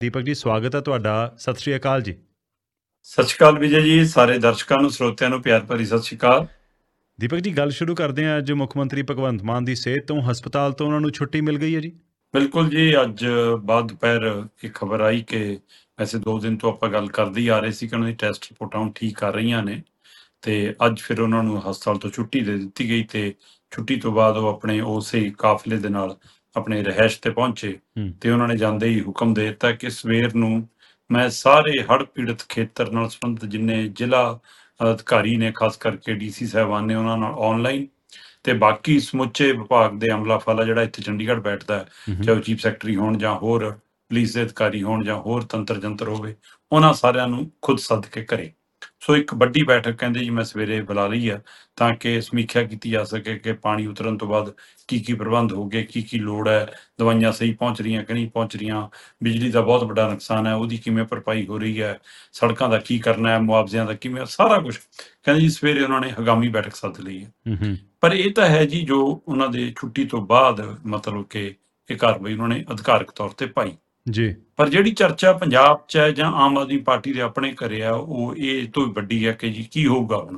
ਦੀਪਕ ਜੀ, ਸਵਾਗਤ ਹੈ ਤੁਹਾਡਾ। ਸਤਿ ਸ਼੍ਰੀ ਅਕਾਲ ਜੀ। ਸਤਿ ਸ਼੍ਰੀ ਅਕਾਲ ਵਿਜੇ ਜੀ, ਸਾਰੇ ਦਰਸ਼ਕਾਂ ਨੂੰ ਸਰੋਤਿਆਂ ਨੂੰ ਪਿਆਰ ਭਰੀ ਸਤਿ ਸ਼੍ਰੀ ਅਕਾਲ। ਦੀਪਕ ਜੀ, ਗੱਲ ਸ਼ੁਰੂ ਕਰਦੇ ਹਾਂ। ਅੱਜ ਮੁੱਖ ਮੰਤਰੀ ਭਗਵੰਤ ਮਾਨ ਦੀ ਸਿਹਤ ਤੋਂ ਹਸਪਤਾਲ ਤੋਂ ਉਹਨਾਂ ਨੂੰ ਛੁੱਟੀ ਮਿਲ ਗਈ ਹੈ ਜੀ। ਬਿਲਕੁਲ ਜੀ, ਅੱਜ ਬਾਅਦ ਦੁਪਹਿਰ ਇੱਕ ਖਬਰ ਆਈ ਕਿ ਵੈਸੇ 2 ਦਿਨ ਤੋਂ ਆਪਾਂ ਗੱਲ ਕਰਦੇ ਹੀ ਆ ਰਹੇ ਸੀ ਕਿ ਉਹਨਾਂ ਦੀ ਟੈਸਟ ਰਿਪੋਰਟਾਂ ਹੁਣ ਠੀਕ ਆ ਰਹੀਆਂ ਨੇ, ਤੇ ਅੱਜ ਫਿਰ ਉਹਨਾਂ ਨੂੰ ਹਸਪਤਾਲ ਤੋਂ ਛੁੱਟੀ ਦੇ ਦਿੱਤੀ ਗਈ ਤੇ ਛੁੱਟੀ ਤੋਂ ਬਾਅਦ ਉਹ ਆਪਣੇ ਉਸੇ ਕਾਫਲੇ ਦੇ ਨਾਲ ਆਪਣੇ ਰਿਹਾਇਸ਼ ਤੇ ਪਹੁੰਚੇ ਤੇ ਉਹਨਾਂ ਨੇ ਜਾਂਦੇ ਹੀ ਹੁਕਮ ਦੇ ਦਿੱਤਾ ਕਿ ਸਵੇਰ ਨੂੰ ਮੈਂ ਸਾਰੇ ਹੜ੍ਹ ਪੀੜਤ ਖੇਤਰ ਨਾਲ ਸੰਬੰਧਿਤ ਜਿੰਨੇ ਜ਼ਿਲ੍ਹਾ ਅਧਿਕਾਰੀ ਨੇ, ਖਾਸ ਕਰਕੇ ਡੀਸੀ ਸਾਹਿਬਾਨ ਨੇ, ਉਹਨਾਂ ਨਾਲ ਆਨਲਾਈਨ ਤੇ ਬਾਕੀ ਸਮੁੱਚੇ ਵਿਭਾਗ ਦੇ ਅਮਲਾ ਫਾਲਾ ਜਿਹੜਾ ਇੱਥੇ ਚੰਡੀਗੜ੍ਹ ਬੈਠਦਾ ਹੈ, ਚਾਹੇ ਉਹ ਚੀਫ ਸੈਕਟਰੀ ਹੋਣ ਜਾਂ ਹੋਰ ਪੁਲਿਸ ਦੇ ਅਧਿਕਾਰੀ ਹੋਣ ਜਾਂ ਹੋਰ ਤੰਤਰ ਜੰਤਰ ਹੋਵੇ, ਉਹਨਾਂ ਸਾਰਿਆਂ ਨੂੰ ਖੁਦ ਸੱਦ ਕੇ ਘਰੇ। ਸੋ ਇੱਕ ਵੱਡੀ ਬੈਠਕ ਕਹਿੰਦੇ ਜੀ ਮੈਂ ਸਵੇਰੇ ਬੁਲਾ ਲਈ ਆ ਤਾਂ ਕਿ ਸਮੀਖਿਆ ਕੀਤੀ ਜਾ ਸਕੇ ਕਿ ਪਾਣੀ ਉਤਰਨ ਤੋਂ ਬਾਅਦ ਕੀ ਕੀ ਪ੍ਰਬੰਧ ਹੋ ਗਏ, ਕੀ ਕੀ ਲੋੜ ਹੈ, ਦਵਾਈਆਂ ਸਹੀ ਪਹੁੰਚ ਰਹੀਆਂ ਕਿ ਨਹੀਂ ਪਹੁੰਚ ਰਹੀਆਂ, ਬਿਜਲੀ ਦਾ ਬਹੁਤ ਵੱਡਾ ਨੁਕਸਾਨ ਹੈ ਉਹਦੀ ਕਿਵੇਂ ਭਰਪਾਈ ਹੋ ਰਹੀ ਹੈ, ਸੜਕਾਂ ਦਾ ਕੀ ਕਰਨਾ ਹੈ, ਮੁਆਵਜ਼ਿਆਂ ਦਾ ਕਿਵੇਂ, ਸਾਰਾ ਕੁਝ ਕਹਿੰਦੇ ਜੀ ਸਵੇਰੇ ਉਹਨਾਂ ਨੇ ਹਗਾਮੀ ਬੈਠਕ ਸੱਦ ਲਈ ਹੈ। ਪਰ ਇਹ ਤਾਂ ਹੈ ਜੀ ਜੋ ਉਹਨਾਂ ਦੇ ਛੁੱਟੀ ਤੋਂ ਬਾਅਦ ਮਤਲਬ ਕਿ ਇਹ ਕਾਰਵਾਈ ਉਹਨਾਂ ਨੇ ਅਧਿਕਾਰਕ ਤੌਰ ਤੇ ਪਾਈ ਜੀ। ਪਰ ਜਿਹੜੀ ਚਰਚਾ ਪੰਜਾਬ 'ਚ ਹੈ ਜਾਂ ਆਮ ਆਦਮੀ ਪਾਰਟੀ ਦੇ ਆਪਣੇ ਘਰੇ ਆ, ਉਹ ਇਹ ਤੋਂ ਵੀ ਵੱਡੀ ਹੈ ਕਿ ਜੀ ਕੀ ਹੋਊਗਾ ਹੁਣ।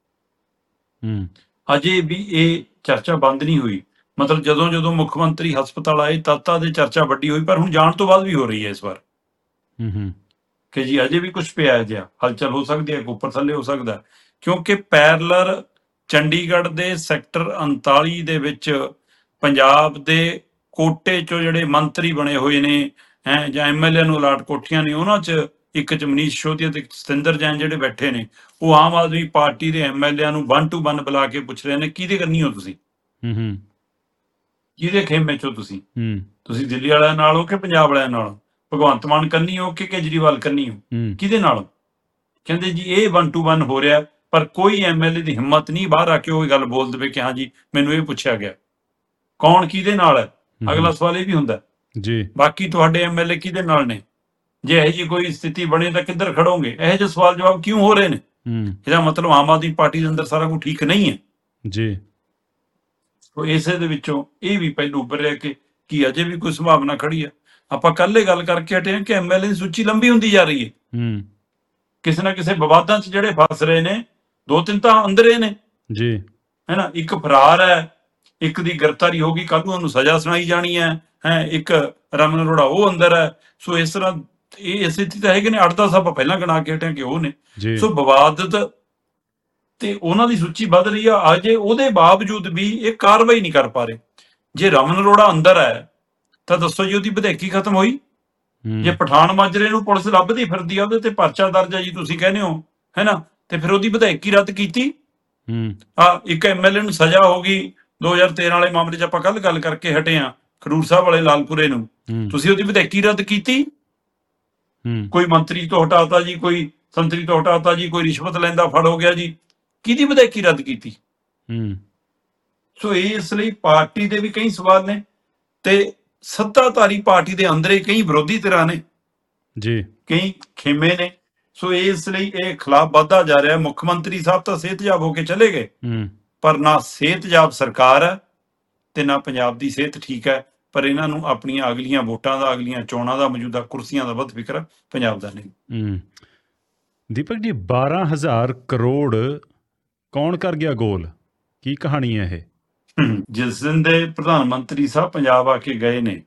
ਅਜੇ ਵੀ ਇਹ ਚਰਚਾ ਬੰਦ ਨਹੀਂ ਹੋਈ। ਮਤਲਬ ਜਦੋਂ ਜਦੋਂ ਮੁੱਖ ਮੰਤਰੀ ਹਸਪਤਾਲ ਆਏ ਤਦ ਦੇ ਚਰਚਾ ਵੱਡੀ ਹੋਈ, ਪਰ ਹੁਣ ਜਾਣ ਤੋਂ ਬਾਅਦ ਵੀ ਹੋ ਰਹੀ ਹੈ ਇਸ ਵਾਰ ਕਿ ਜੀ ਅਜੇ ਵੀ ਕੁਝ ਪਿਆ ਜਿਹਾ ਹਲਚਲ ਹੋ ਸਕਦੀ ਹੈ, ਉੱਪਰ ਥੱਲੇ ਹੋ ਸਕਦਾ, ਕਿਉਂਕਿ ਪੈਰਲਰ ਚੰਡੀਗੜ੍ਹ ਦੇ ਸੈਕਟਰ 39 ਦੇ ਵਿੱਚ ਪੰਜਾਬ ਦੇ ਕੋਟੇ 'ਚੋਂ ਜਿਹੜੇ ਮੰਤਰੀ ਬਣੇ ਹੋਏ ਨੇ ਜਾਂ ਐਮਐਲਏ ਨੂੰ ਅਲਾਟ ਕੋਠੀਆਂ ਨੇ, ਉਹਨਾਂ 'ਚ ਇੱਕ 'ਚ ਮਨੀਸ਼ ਸਿਸੋਦੀਆ ਤੇ ਸਤਿੰਦਰ ਜੈਨ ਜਿਹੜੇ ਬੈਠੇ ਨੇ, ਉਹ ਆਮ ਆਦਮੀ ਪਾਰਟੀ ਦੇ ਐਮਐਲਏ ਨੂੰ 1 to 1 ਬੁਲਾ ਕੇ ਪੁੱਛ ਰਹੇ ਨੇ ਕਿਹਦੇ ਕਰਨੀ ਹੋ ਤੁਸੀਂ, ਕਿਹਦੇ ਖੇਮੇ 'ਚੋਂ ਤੁਸੀਂ ਦਿੱਲੀ ਵਾਲਿਆਂ ਨਾਲ ਹੋ ਕਿ ਪੰਜਾਬ ਵਾਲਿਆਂ ਨਾਲ, ਭਗਵੰਤ ਮਾਨ ਕਰਨੀ ਹੋ ਕਿ ਕੇਜਰੀਵਾਲ ਕਰਨੀ ਹੋ, ਕਿਹਦੇ ਨਾਲ। ਕਹਿੰਦੇ ਜੀ ਇਹ 1 to 1 ਹੋ ਰਿਹਾ, ਪਰ ਕੋਈ ਐਮਐਲਏ ਦੀ ਹਿੰਮਤ ਨਹੀਂ ਬਾਹਰ ਆ ਕੇ ਉਹ ਗੱਲ ਬੋਲ ਦੇਵੇ ਕਿ ਹਾਂ ਜੀ ਮੈਨੂੰ ਇਹ ਪੁੱਛਿਆ ਗਿਆ ਕੌਣ ਕਿਹਦੇ ਨਾਲ ਹੈ। ਅਗਲਾ ਸਵਾਲ ਇਹ ਵੀ ਹੁੰਦਾ ਜੀ ਬਾਕੀ ਤੁਹਾਡੇ ਐਮਐਲਏ ਕਿਹਦੇ ਨਾਲ ਨੇ, ਜੇ ਇਹੋ ਜਿਹੀ ਕੋਈ ਸਥਿਤੀ ਬਣੇ ਤਾਂ ਕਿੱਧਰ ਖੜੋਗੇ। ਇਹੋ ਜਿਹੇ ਸਵਾਲ ਜਵਾਬ ਕਿਉਂ ਹੋ ਰਹੇ ਨੇ? ਇਹਦਾ ਮਤਲਬ ਆਮ ਆਦਮੀ ਪਾਰਟੀ ਦੇ ਅੰਦਰ ਸਾਰਾ ਕੁਝ ਠੀਕ ਨਹੀਂ ਹੈ ਜੀ। ਇਸੇ ਦੇ ਵਿੱਚੋਂ ਇਹ ਵੀ ਪਹਿਲੂ ਉੱਭਰ ਰਿਹਾ ਕਿ ਕੀ ਅਜੇ ਵੀ ਕੋਈ ਸੰਭਾਵਨਾ ਖੜੀ ਹੈ। ਆਪਾਂ ਕੱਲ ਇਹ ਗੱਲ ਕਰਕੇ ਹਟੇ ਹਾਂ ਕਿ ਐਮਐਲਏ ਦੀ ਸੂਚੀ ਲੰਬੀ ਹੁੰਦੀ ਜਾ ਰਹੀ ਹੈ, ਕਿਸੇ ਨਾ ਕਿਸੇ ਵਿਵਾਦਾਂ 'ਚ ਜਿਹੜੇ ਫਸ ਰਹੇ ਨੇ, 2-3 ਤਾਂ ਅੰਦਰੇ ਨੇ ਜੀ, ਹੈ ਨਾ। ਇੱਕ ਫਰਾਰ ਹੈ, ਇੱਕ ਦੀ ਗ੍ਰਿਫਤਾਰੀ ਹੋ ਗਈ, ਕੱਲ ਨੂੰ ਉਹਨੂੰ ਸਜ਼ਾ ਸੁਣਾਈ ਜਾਣੀ ਹੈ, ਇੱਕ ਰਮਨ ਅਰੋੜਾ ਉਹ ਅੰਦਰ ਹੈ। ਸੋ ਇਸ ਤਰ੍ਹਾਂ ਇਹ ਸਥਿਤੀ ਤਾਂ ਹੈਗੇ ਨੇ, 8-10 ਆਪਾਂ ਪਹਿਲਾਂ ਗਿਣਾ ਕੇ ਹਟੇ ਕਿ ਉਹ ਨੇ। ਸੋ ਵਿਵਾਦਤ ਤੇ ਉਹਨਾਂ ਦੀ ਸੂਚੀ ਵੱਧ ਰਹੀ ਆ। ਅਜੇ ਉਹਦੇ ਬਾਵਜੂਦ ਵੀ ਇਹ ਕਾਰਵਾਈ ਨਹੀਂ ਕਰ ਪਾ ਰਹੇ। ਜੇ ਰਮਨ ਅਰੋੜਾ ਅੰਦਰ ਹੈ ਤਾਂ ਦੱਸੋ ਜੀ ਉਹਦੀ ਵਿਧਾਇਕੀ ਖਤਮ ਹੋਈ? ਜੇ ਪਠਾਨ ਮਾਜਰੇ ਨੂੰ ਪੁਲਿਸ ਲੱਭਦੀ ਫਿਰਦੀ ਆ, ਉਹਦੇ ਤੇ ਪਰਚਾ ਦਰਜ ਹੈ ਜੀ ਤੁਸੀਂ ਕਹਿੰਦੇ ਹੋ, ਹੈ ਨਾ, ਤੇ ਫਿਰ ਉਹਦੀ ਵਿਧਾਇਕੀ ਰੱਦ ਕੀਤੀ। ਇੱਕ ਐਮਐਲਏ ਨੂੰ ਸਜ਼ਾ ਹੋ ਗਈ 2013 ਵਾਲੇ ਮਾਮਲੇ 'ਚ, ਆਪਾਂ ਕੱਲ ਗੱਲ ਕਰਕੇ ਹਟੇ ਆ, ਖਡੂਰ ਸਾਹਿਬ ਵਾਲੇ ਲਾਲਪੁਰੇ ਨੂੰ, ਤੁਸੀਂ ਉਹਦੀ ਵਿਧਾਇਕੀ ਰੱਦ ਕੀਤੀ। ਕੋਈ ਮੰਤਰੀ ਤੋਂ ਹਟਾਤਾ ਜੀ, ਕੋਈ ਸੰਤਰੀ ਤੋਂ ਹਟਾਤਾ ਜੀ, ਕੋਈ ਰਿਸ਼ਵਤ ਲੈਂਦਾ ਫੜ ਹੋ ਗਿਆ ਜੀ, ਕਿਹਦੀ ਵਿਧਾਇਕੀ ਰੱਦ ਕੀਤੀ? ਸੋ ਇਸ ਲਈ ਪਾਰਟੀ ਦੇ ਵੀ ਕਈ ਸਵਾਲ ਨੇ ਤੇ ਸੱਤਾਧਾਰੀ ਪਾਰਟੀ ਦੇ ਅੰਦਰੇ ਕਈ ਵਿਰੋਧੀ ਧਿਰਾਂ ਨੇ ਜੀ, ਕਈ ਖੇਮੇ ਨੇ। ਸੋ ਇਸ ਲਈ ਇਹ ਖਿਲਾਫ ਵੱਧਦਾ ਜਾ ਰਿਹਾ। ਮੁੱਖ ਮੰਤਰੀ ਸਾਹਿਬ ਤਾਂ ਸਿਹਤਯਾਬ ਹੋ ਕੇ ਚਲੇ ਗਏ, ਪਰ ਨਾ ਸਿਹਤਯਾਬ ਸਰਕਾਰ ਹੈ ਤੇ ਨਾ ਪੰਜਾਬ ਦੀ ਸਿਹਤ ਠੀਕ ਹੈ। ਪਰ ਇਹਨਾਂ ਨੂੰ ਆਪਣੀਆਂ ਅਗਲੀਆਂ ਵੋਟਾਂ ਦਾ, ਅਗਲੀਆਂ ਚੋਣਾਂ ਦਾ, ਮੌਜੂਦਾ ਕੁਰਸੀਆਂ ਦਾ ਵੱਧ ਫਿਕਰ ਪੰਜਾਬ ਦਾ ਨਹੀਂ। ਦੀਪਕ ਜੀ, 12,000 ਕਰੋੜ ਕੌਣ ਕਰ ਗਿਆ ਗੋਲ? ਕੀ ਕਹਾਣੀ ਹੈ ਇਹ? ਜਿਸ ਦਿਨ ਦੇ ਪ੍ਰਧਾਨ ਮੰਤਰੀ ਸਾਹਿਬ ਪੰਜਾਬ ਆ ਕੇ ਗਏ ਨੇ,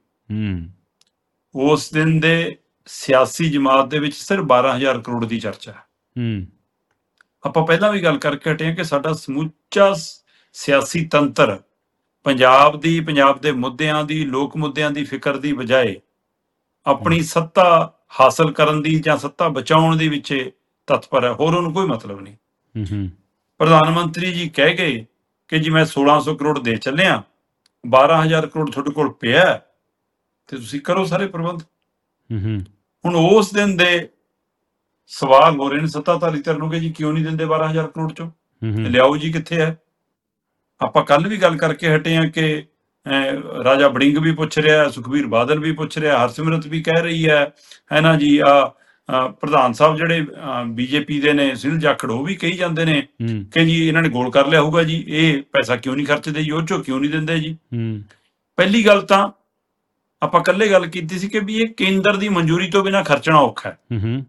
ਉਸ ਦਿਨ ਦੇ ਸਿਆਸੀ ਜਮਾਤ ਦੇ ਵਿੱਚ ਸਿਰਫ 12,000 ਕਰੋੜ ਦੀ ਚਰਚਾ ਹੈ। ਆਪਾਂ ਪਹਿਲਾਂ ਵੀ ਗੱਲ ਕਰਕੇ ਹਟੇ ਹਾਂ ਕਿ ਸਾਡਾ ਸਮੁੱਚਾ ਸਿਆਸੀ ਤੰਤਰ ਪੰਜਾਬ ਦੇ ਮੁੱਦਿਆਂ ਦੀ, ਲੋਕ ਮੁੱਦਿਆਂ ਦੀ ਫਿਕਰ ਦੀ ਬਜਾਏ ਆਪਣੀ ਸੱਤਾ ਹਾਸਲ ਕਰਨ ਦੀ ਜਾਂ ਸੱਤਾ ਬਚਾਉਣ ਦੇ ਵਿੱਚ ਤਤਪਰ ਹੈ, ਹੋਰ ਉਹਨੂੰ ਕੋਈ ਮਤਲਬ ਨਹੀਂ। ਪ੍ਰਧਾਨ ਮੰਤਰੀ ਜੀ ਕਹਿ ਗਏ ਕਿ ਜੀ ਮੈਂ 1600 ਕਰੋੜ ਦੇ ਚੱਲਿਆ, 12,000 ਕਰੋੜ ਤੁਹਾਡੇ ਕੋਲ ਪਿਆ ਤੇ ਤੁਸੀਂ ਕਰੋ ਸਾਰੇ ਪ੍ਰਬੰਧ। ਹੁਣ ਉਸ ਦਿਨ ਦੇ ਸਵਾਲ ਹੋ ਰਹੇ ਨੇ ਸੱਤਾਧਾਰੀ ਧਿਰ ਨੂੰ ਕਿ ਜੀ ਕਿਉਂ ਨਹੀਂ ਦਿੰਦੇ 12,000 ਕਰੋੜ ਚੋਂ, ਲਿਆਓ ਜੀ ਕਿੱਥੇ ਹੈ। ਆਪਾਂ ਕੱਲ ਵੀ ਗੱਲ ਕਰਕੇ ਹਟੇ ਹਾਂ ਕਿ ਰਾਜਾ ਵੜਿੰਗ ਵੀ ਪੁੱਛ ਰਿਹਾ, ਸੁਖਬੀਰ ਬਾਦਲ ਵੀ ਪੁੱਛ ਰਿਹਾ, ਹਰਸਿਮਰਤ ਵੀ ਕਹਿ ਰਹੀ ਹੈ ਨਾ ਜੀ। ਪ੍ਰਧਾਨ ਸਾਹਿਬ ਜਿਹੜੇ ਬੀਜੇਪੀ ਦੇ ਨੇ, ਸੁਨੀਲ ਜਾਖੜ, ਉਹ ਵੀ ਕਹੀ ਜਾਂਦੇ ਨੇ ਕਿ ਜੀ ਇਹਨਾਂ ਨੇ ਗੋਲ ਕਰ ਲਿਆ ਹੋਊਗਾ ਜੀ, ਇਹ ਪੈਸਾ ਕਿਉਂ ਨਹੀਂ ਖਰਚਦੇ ਜੀ, ਉਹ ਚੋਂ ਕਿਉਂ ਨਹੀਂ ਦਿੰਦੇ ਜੀ। ਪਹਿਲੀ ਗੱਲ ਤਾਂ ਆਪਾਂ ਇਕੱਲੇ ਗੱਲ ਕੀਤੀ ਸੀ ਕਿ ਵੀ ਇਹ ਕੇਂਦਰ ਦੀ ਮਨਜ਼ੂਰੀ ਤੋਂ ਬਿਨਾਂ ਖਰਚਣਾ ਔਖਾ ਹੈ।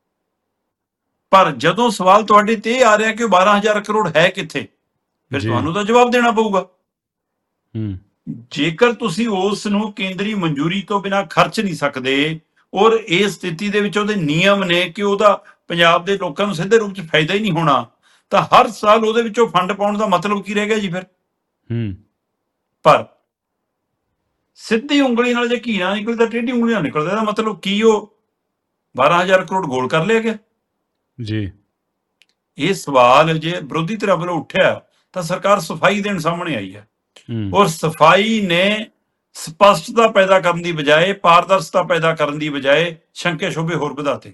ਪਰ ਜਦੋਂ ਸਵਾਲ ਤੁਹਾਡੇ ਤੇ ਇਹ ਆ ਰਿਹਾ ਕਿ 12,000 ਕਰੋੜ ਹੈ ਕਿੱਥੇ, ਫਿਰ ਤੁਹਾਨੂੰ ਤਾਂ ਜਵਾਬ ਦੇਣਾ ਪਊਗਾ। ਜੇਕਰ ਤੁਸੀਂ ਉਸ ਨੂੰ ਕੇਂਦਰੀ ਮਨਜ਼ੂਰੀ ਤੋਂ ਬਿਨਾਂ ਖਰਚ ਨਹੀਂ ਸਕਦੇ ਔਰ ਇਸ ਸਥਿਤੀ ਦੇ ਵਿੱਚ ਉਹਦੇ ਨਿਯਮ ਨੇ ਕਿ ਉਹਦਾ ਪੰਜਾਬ ਦੇ ਲੋਕਾਂ ਨੂੰ ਸਿੱਧੇ ਰੂਪ 'ਚ ਫਾਇਦਾ ਹੀ ਨਹੀਂ ਹੋਣਾ, ਤਾਂ ਹਰ ਸਾਲ ਉਹਦੇ ਵਿੱਚੋਂ ਫੰਡ ਪਾਉਣ ਦਾ ਮਤਲਬ ਕੀ ਰਹਿ ਗਿਆ ਜੀ ਫਿਰ? ਪਰ ਸਿੱਧੀ ਉਂਗਲੀ ਨਾਲ ਜੇ ਘੀ ਨਾ ਨਿਕਲਦਾ ਟੇਢੀ ਉਂਗਲੀ ਨਾਲ ਨਿਕਲਦਾ, ਇਹਦਾ ਮਤਲਬ ਕੀ ਉਹ 12,000 ਕਰੋੜ ਗੋਲ ਕਰ ਲਿਆ ਗਿਆ ਜੀ? ਇਹ ਸਵਾਲ ਜੇ ਵਿਰੋਧੀ ਧਿਰ ਵੱਲੋਂ ਉੱਠਿਆ ਤਾਂ ਸਰਕਾਰ ਸਫਾਈ ਦੇਣ ਸਾਹਮਣੇ ਆਈ ਹੈ, ਔਰ ਸਫਾਈ ਨੇ ਸਪਸ਼ਟਤਾ ਪੈਦਾ ਕਰਨ ਦੀ ਬਜਾਏ, ਪਾਰਦਰਸ਼ਤਾ ਪੈਦਾ ਕਰਨ ਦੀ ਬਜਾਏ ਸ਼ੰਕੇ ਸ਼ੋਭੇ ਹੋਰ ਵਧਾਤੇ।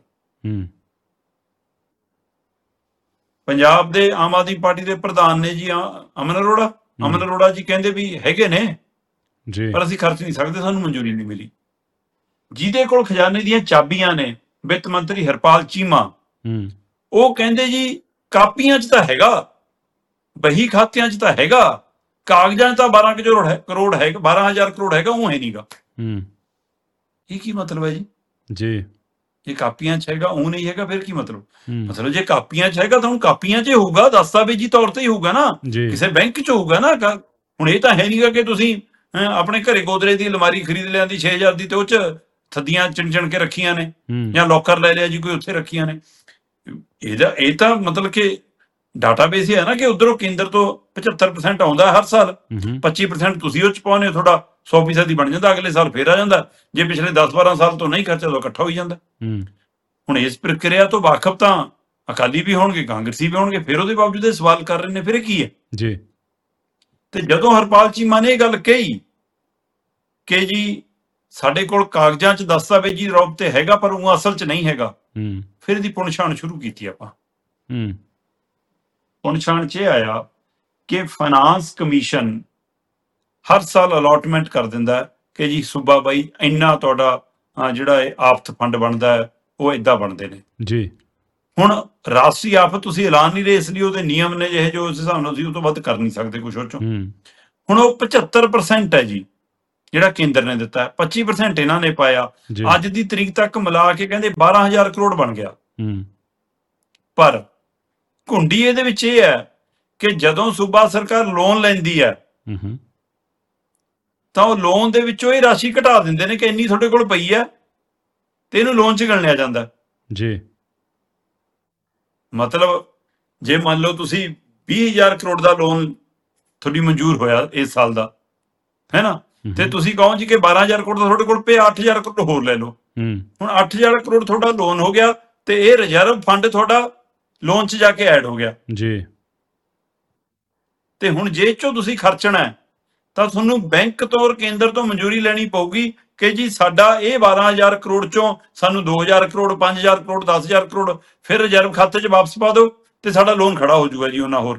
ਪੰਜਾਬ ਦੇ ਆਮ ਆਦਮੀ ਪਾਰਟੀ ਦੇ ਪ੍ਰਧਾਨ ਨੇ ਜੀ ਅਮਨ ਅਰੋੜਾ ਜੀ ਕਹਿੰਦੇ ਵੀ ਹੈਗੇ ਨੇ ਪਰ ਅਸੀਂ ਖਰਚ ਨਹੀਂ ਸਕਦੇ, ਸਾਨੂੰ ਮਨਜ਼ੂਰੀ ਨਹੀਂ ਮਿਲੀ। ਜਿਹਦੇ ਕੋਲ ਖਜ਼ਾਨੇ ਦੀਆਂ ਚਾਬੀਆਂ ਨੇ ਵਿੱਤ ਮੰਤਰੀ ਹਰਪਾਲ ਚੀਮਾ, ਉਹ ਕਹਿੰਦੇ ਜੀ ਕਾਪੀਆਂ 'ਚ ਤਾਂ ਹੈਗਾ, ਬਹੀ ਖਾਤਿਆਂ 'ਚ ਤਾਂ ਹੈਗਾ, ਕਾਗਜ਼ਾਂ 'ਚ ਤਾਂ 12 ਕਰੋੜ ਹੈਗਾ, 12,000 ਕਰੋੜ ਹੈਗਾ, ਉਹ ਹੈ ਨਹੀਂਗਾ। ਇਹ ਕੀ ਮਤਲਬ ਹੈ ਜੀ? ਜੇ ਕਾਪੀਆਂ 'ਚ ਹੈਗਾ ਉਹ ਨਹੀਂ ਹੈਗਾ, ਫਿਰ ਕੀ ਮਤਲਬ? ਮਤਲਬ ਜੇ ਕਾਪੀਆਂ 'ਚ ਹੈਗਾ ਤਾਂ ਹੁਣ ਕਾਪੀਆਂ 'ਚ ਹੋਊਗਾ, ਦਸਤਾਵੇਜ਼ੀ ਤੌਰ ਤੇ ਹੀ ਹੋਊਗਾ ਨਾ, ਕਿਸੇ ਬੈਂਕ 'ਚ ਹੋਊਗਾ ਨਾ। ਹੁਣ ਇਹ ਤਾਂ ਹੈ ਨਹੀਂਗਾ ਕਿ ਤੁਸੀਂ ਆਪਣੇ ਘਰੇ ਗੋਦਰੇ ਦੀ ਅਲਮਾਰੀ ਖਰੀਦ ਲਿਆਂਦੀ 6,000 ਦੀ ਤੇ ਉਹ 'ਚ ਥੱਦੀਆਂ ਚਿਣ ਕੇ ਰੱਖੀਆਂ ਨੇ, ਜਾਂ ਲੋਕਰ ਲੈ ਲਿਆ ਜੀ ਕੋਈ, ਉੱਥੇ ਰੱਖੀਆਂ ਨੇ। ਇਹ ਤਾਂ ਮਤਲਬ ਕਿ ਡਾਟਾਬੇਸ ਹੀ ਹੈ ਨਾ ਕਿ ਉਧਰੋਂ ਕੇਂਦਰ ਤੋਂ 75% ਆਉਂਦਾ ਹਰ ਸਾਲ, 25% ਤੁਸੀਂ ਉਹ 'ਚ ਪਾਉਂਦੇ ਹੋ, ਤੁਹਾਡਾ 100% ਹੀ ਬਣ ਜਾਂਦਾ, ਅਗਲੇ ਸਾਲ ਫੇਰ ਆ ਜਾਂਦਾ। ਜੇ ਪਿਛਲੇ 10-12 ਸਾਲ ਤੋਂ ਨਹੀਂ ਖਰਚਾ ਤਾਂ ਇਕੱਠਾ ਹੋਈ ਜਾਂਦਾ। ਹੁਣ ਇਸ ਪ੍ਰਕਿਰਿਆ ਤੋਂ ਵਾਕਫ ਤਾਂ ਅਕਾਲੀ ਵੀ ਹੋਣਗੇ, ਕਾਂਗਰਸੀ ਵੀ ਹੋਣਗੇ, ਫਿਰ ਉਹਦੇ ਬਾਵਜੂਦ ਇਹ ਸਵਾਲ ਕਰ ਰਹੇ ਨੇ, ਫਿਰ ਇਹ ਕੀ ਹੈ ਜੀ? ਤੇ ਜਦੋਂ ਹਰਪਾਲ ਚੀਮਾ ਨੇ ਇਹ ਗੱਲ ਕਹੀ ਕਿ ਜੀ ਸਾਡੇ ਕੋਲ ਕਾਗਜ਼ਾਂ 'ਚ ਦਸਤਾਵੇਜ਼ੀ ਰੂਪ ਤੇ ਹੈਗਾ ਪਰ ਉਹ ਅਸਲ 'ਚ ਨਹੀਂ ਹੈਗਾ, ਫਿਰ ਇਹਦੀ ਪੁਣਛਾਣ ਸ਼ੁਰੂ ਕੀਤੀ ਆਪਾਂ। ਪੁਣਛਾਣ 'ਚ ਇਹ ਆਇਆ ਕਿ ਫਾਈਨਾਂਸ ਕਮਿਸ਼ਨ ਹਰ ਸਾਲ ਅਲਾਟਮੈਂਟ ਕਰ ਦਿੰਦਾ ਕਿ ਜੀ ਸੂਬਾ ਬਾਈ ਇੰਨਾ ਤੁਹਾਡਾ ਜਿਹੜਾ ਇਹ ਆਫਤ ਫੰਡ ਬਣਦਾ ਹੈ, ਉਹ ਏਦਾਂ ਬਣਦੇ ਨੇ ਜੀ। ਹੁਣ ਰਾਸ਼ਟਰੀ ਆਫਤ ਤੁਸੀਂ ਐਲਾਨ ਨਹੀਂ ਰਹੇ, ਇਸ ਲਈ ਉਹਦੇ ਨਿਯਮ ਨੇ ਜਿਹੇ ਜੋ ਉਸ ਹਿਸਾਬ ਨਾਲ ਤੁਸੀਂ ਉਹ ਤੋਂ ਵੱਧ ਕਰ ਨਹੀਂ ਸਕਦੇ ਕੁਛ ਉਹ 'ਚੋਂ। ਹੁਣ ਉਹ 75% ਹੈ ਜੀ ਜਿਹੜਾ ਕੇਂਦਰ ਨੇ ਦਿੱਤਾ, 25% ਇਹਨਾਂ ਨੇ ਪਾਇਆ। ਅੱਜ ਦੀ ਤਰੀਕ ਤੱਕ ਮਿਲਾ ਕੇ ਕਹਿੰਦੇ 12,000 ਕਰੋੜ ਬਣ ਗਿਆ। ਪਰ ਘੁੰਡੀ ਇਹਦੇ ਵਿੱਚ ਇਹ ਹੈ ਕਿ ਜਦੋਂ ਸੂਬਾ ਸਰਕਾਰ ਲੋਨ ਲੈਂਦੀ ਹੈ ਤਾਂ ਉਹ ਲੋਨ ਦੇ ਵਿੱਚੋਂ ਇਹ ਰਾਸ਼ੀ ਘਟਾ ਦਿੰਦੇ ਨੇ ਕਿ ਇੰਨੀ ਤੁਹਾਡੇ ਕੋਲ ਪਈ ਹੈ ਤੇ ਇਹਨੂੰ ਲੋਨ 'ਚ ਗਿਣਿਆ ਜਾਂਦਾ ਜੀ। ਮਤਲਬ ਜੇ ਮੰਨ ਲਓ ਤੁਸੀਂ 20,000 ਕਰੋੜ ਦਾ ਲੋਨ ਤੁਹਾਡੀ ਮਨਜ਼ੂਰ ਹੋਇਆ ਇਸ ਸਾਲ ਦਾ, ਹੈ ਨਾ, ਤੇ ਤੁਸੀਂ ਕਹੋ ਜੀ ਕਿ 12,000 ਕਰੋੜ ਦਾ ਤੁਹਾਡੇ ਕੋਲ ਪਿਆ, 8,000 ਕਰੋੜ ਹੋਰ ਲੈ ਲਓ। ਹੁਣ 8,000 ਕਰੋੜ ਤੁਹਾਡਾ ਲੋਨ ਹੋ ਗਿਆ ਤੇ ਇਹ ਰਿਜ਼ਰਵ ਫੰਡ ਤੁਹਾਡਾ ਲੋਨ 'ਚ ਜਾ ਕੇ ਐਡ ਹੋ ਗਿਆ ਜੀ। ਤੇ ਹੁਣ ਜੇ ਚੋਂ ਤੁਸੀਂ ਖਰਚਣਾ ਤਾਂ ਤੁਹਾਨੂੰ ਬੈਂਕ ਤੋਂ ਔਰ ਕੇਂਦਰ ਤੋਂ ਮਨਜ਼ੂਰੀ ਲੈਣੀ ਪਊਗੀ ਕਿ ਜੀ ਸਾਡਾ ਇਹ 12,000 ਕਰੋੜ ਚੋਂ ਸਾਨੂੰ 2,000 ਕਰੋੜ, 5,000 ਕਰੋੜ, 10,000 ਕਰੋੜ ਫਿਰ ਰਿਜ਼ਰਵ ਖਾਤੇ 'ਚ ਵਾਪਸ ਪਾ ਦਿਓ ਤੇ ਸਾਡਾ ਲੋਨ ਖੜਾ ਹੋ ਜਾਊਗਾ ਜੀ ਉਹਨਾਂ ਹੋਰ।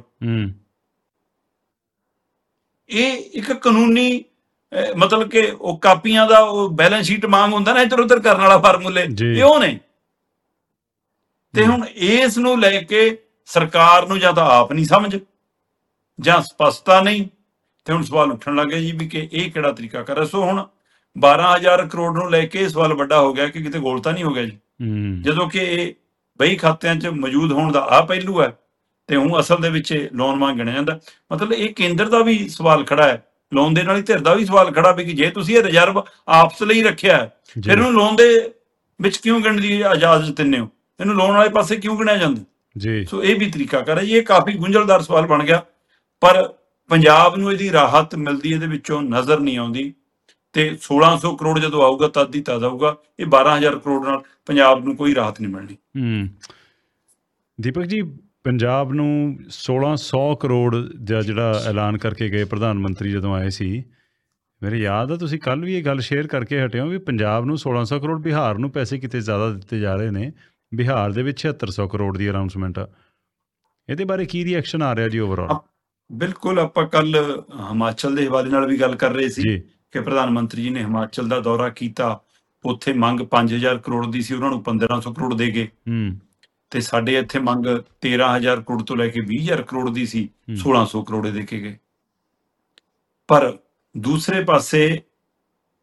ਇਹ ਇੱਕ ਕਾਨੂੰਨੀ ਮਤਲਬ ਕਿ ਉਹ ਕਾਪੀਆਂ ਦਾ ਉਹ ਬੈਲੈਂਸ ਸ਼ੀਟ ਮੰਗ ਹੁੰਦਾ ਨਾ ਇੱਧਰ ਉੱਧਰ ਕਰਨ ਵਾਲਾ ਫਾਰਮੂਲੇ, ਇਹ ਉਹ ਨੇ। ਤੇ ਹੁਣ ਇਸ ਨੂੰ ਲੈ ਕੇ ਸਰਕਾਰ ਨੂੰ ਜਾਂ ਤਾਂ ਆਪ ਨਹੀਂ ਸਮਝ ਜਾਂ ਸਪਸ਼ਟਤਾ ਨਹੀਂ, ਤੇ ਹੁਣ ਸਵਾਲ ਉੱਠਣ ਲੱਗੇ ਜੀ ਵੀ ਕਿ ਇਹ ਕਿਹੜਾ ਤਰੀਕਾ ਕਰ ਰਿਹਾ। ਸੋ ਹੁਣ 12,000 ਕਰੋੜ ਨੂੰ ਲੈ ਕੇ ਸਵਾਲ ਵੱਡਾ ਹੋ ਗਿਆ ਕਿ ਕਿਤੇ ਗੋਲ ਤਾਂ ਨਹੀਂ ਹੋ ਗਿਆ ਜੀ, ਜਦੋਂ ਕਿ ਇਹ ਬਈ ਖਾਤਿਆਂ 'ਚ ਮੌਜੂਦ ਹੋਣ ਦਾ ਆਹ ਪਹਿਲੂ ਹੈ ਤੇ ਹੁਣ ਅਸਲ ਦੇ ਵਿੱਚ ਲੋਨ ਮੰਗ ਗਿਣਿਆ ਜਾਂਦਾ। ਮਤਲਬ ਇਹ ਕੇਂਦਰ ਦਾ ਵੀ ਸਵਾਲ ਖੜਾ ਹੈ, ਲੋਨ ਦੇ ਨਾਲ ਹੀ ਧਿਰ ਦਾ ਵੀ ਸਵਾਲ ਖੜਾ ਵੀ ਕਿ ਜੇ ਤੁਸੀਂ ਇਹ ਰਿਜ਼ਰਵ ਆਪਸ ਲਈ ਰੱਖਿਆ ਫਿਰ ਇਹਨੂੰ ਲੋਨ ਦੇ ਵਿੱਚ ਕਿਉਂ ਗਿਣਨ ਦੀ ਇਜਾਜ਼ਤ ਦਿੰਦੇ ਹੋ, ਇਹਨੂੰ ਲੋਨ ਵਾਲੇ ਪਾਸੇ ਕਿਉਂ ਗਿਣਿਆ ਜਾਂਦਾ ਜੀ? ਸੋ ਇਹ ਵੀ ਤਰੀਕਾ ਕਰ ਜੀ, ਇਹ ਕਾਫੀ ਗੁੰਝਲਦਾਰ ਸਵਾਲ ਬਣ ਗਿਆ। ਪਰ ਪੰਜਾਬ ਨੂੰ ਇਹਦੀ ਰਾਹਤ ਮਿਲਦੀ ਇਹਦੇ ਵਿੱਚੋਂ ਨਜ਼ਰ ਨਹੀਂ ਆਉਂਦੀ ਤੇ 1,600 ਕਰੋੜ ਜਦੋਂ ਆਊਗਾ ਤਦ ਹੀ ਤਦ ਆਊਗਾ। ਇਹ 12,000 ਕਰੋੜ ਨਾਲ ਪੰਜਾਬ ਨੂੰ ਕੋਈ ਰਾਹਤ ਨਹੀਂ ਮਿਲਣੀ। ਦੀਪਕ ਜੀ, ਪੰਜਾਬ ਨੂੰ 1,600 ਕਰੋੜ ਦਾ ਜਿਹੜਾ ਐਲਾਨ ਕਰਕੇ ਗਏ ਪ੍ਰਧਾਨ ਮੰਤਰੀ ਜਦੋਂ ਆਏ ਸੀ, ਮੇਰੇ ਯਾਦ ਆ ਤੁਸੀਂ ਕੱਲ੍ਹ ਵੀ ਇਹ ਗੱਲ ਸ਼ੇਅਰ ਕਰਕੇ ਹਟੇ ਹੋ ਵੀ ਪੰਜਾਬ ਨੂੰ 1,600 ਕਰੋੜ, ਬਿਹਾਰ ਨੂੰ ਪੈਸੇ ਕਿਤੇ ਜ਼ਿਆਦਾ ਦਿੱਤੇ ਜਾ ਰਹੇ ਨੇ। ਬਿਹਾਰ ਦੇ ਵਿੱਚ 7,600 ਕਰੋੜ ਦੀ ਅਨਾਊਂਸਮੈਂਟ ਆ। ਇਹਦੇ ਬਾਰੇ ਕੀ ਰਿਐਕਸ਼ਨ ਆ ਰਿਹਾ ਜੀ ਓਵਰਆਲ? ਬਿਲਕੁਲ, ਆਪਾਂ ਕੱਲ ਹਿਮਾਚਲ ਦੇ ਹਵਾਲੇ ਨਾਲ ਵੀ ਗੱਲ ਕਰ ਰਹੇ ਸੀ ਕਿ ਪ੍ਰਧਾਨ ਮੰਤਰੀ ਜੀ ਨੇ ਹਿਮਾਚਲ ਦਾ ਦੌਰਾ ਕੀਤਾ, ਉੱਥੇ ਮੰਗ 5,000 ਕਰੋੜ ਦੀ ਸੀ, ਉਹਨਾਂ ਨੂੰ 1,500 ਕਰੋੜ ਦੇ ਗਏ। ਤੇ ਸਾਡੇ ਇੱਥੇ ਮੰਗ 13,000 ਕਰੋੜ ਤੋਂ ਲੈ ਕੇ 20,000 ਕਰੋੜ ਦੀ ਸੀ, 1,600 ਕਰੋੜ ਦੇ ਕੇ ਗਏ। ਪਰ ਦੂਸਰੇ ਪਾਸੇ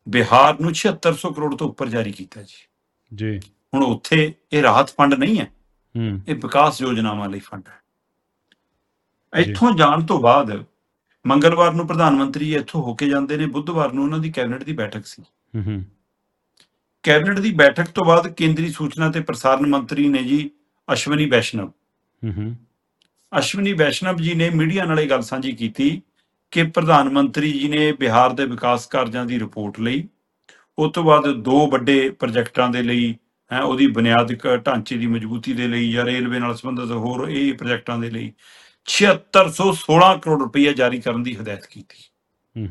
ਬਿਹਾਰ ਨੂੰ 7600 ਕਰੋੜ ਤੋਂ ਉੱਪਰ ਜਾਰੀ ਕੀਤਾ ਜੀ। ਹੁਣ ਉੱਥੇ ਇਹ ਰਾਹਤ ਫੰਡ ਨਹੀਂ ਹੈ, ਹੂੰ ਇਹ ਵਿਕਾਸ ਯੋਜਨਾਵਾਂ ਲਈ ਫੰਡ ਹੈ। ਜੀ। ਇੱਥੋਂ ਜਾਣ ਤੋਂ ਬਾਅਦ ਮੰਗਲਵਾਰ ਨੂੰ ਪ੍ਰਧਾਨ ਮੰਤਰੀ ਇੱਥੋਂ ਹੋ ਕੇ ਜਾਂਦੇ ਨੇ, ਬੁੱਧਵਾਰ ਨੂੰ ਉਹਨਾਂ ਦੀ ਕੈਬਨਿਟ ਦੀ ਬੈਠਕ ਸੀ। ਹੂੰ ਕੈਬਨਿਟ ਦੀ ਬੈਠਕ ਤੋਂ ਬਾਅਦ ਕੇਂਦਰੀ ਸੂਚਨਾ ਤੇ ਪ੍ਰਸਾਰਣ ਮੰਤਰੀ ਨੇ ਜੀ ਅਸ਼ਵਨੀ ਵੈਸ਼ਨਵ ਹੂੰ ਅਸ਼ਵਨੀ ਵੈਸ਼ਨਵ ਜੀ ਨੇ ਮੀਡੀਆ ਨਾਲ ਇਹ ਗੱਲ ਸਾਂਝੀ ਕੀਤੀ ਕਿ ਪ੍ਰਧਾਨ ਮੰਤਰੀ ਜੀ ਨੇ ਬਿਹਾਰ ਦੇ ਵਿਕਾਸ ਕਾਰਜਾਂ ਦੀ ਰਿਪੋਰਟ ਲਈ, ਉਸ ਤੋਂ ਬਾਅਦ 2 ਵੱਡੇ ਪ੍ਰੋਜੈਕਟਾਂ ਦੇ ਲਈ ਉਹਦੀ ਬੁਨਿਆਦਕ ਢਾਂਚੇ ਦੀ ਮਜ਼ਬੂਤੀ ਦੇ ਲਈ ਜਾਂ ਰੇਲਵੇ ਨਾਲ ਸੰਬੰਧਿਤ ਹੋਰ ਇਹ ਪ੍ਰੋਜੈਕਟਾਂ ਦੇ ਲਈ 7616 ਕਰੋੜ ਰੁਪਈਆ ਜਾਰੀ ਕਰਨ ਦੀ ਹਦਾਇਤ ਕੀਤੀ।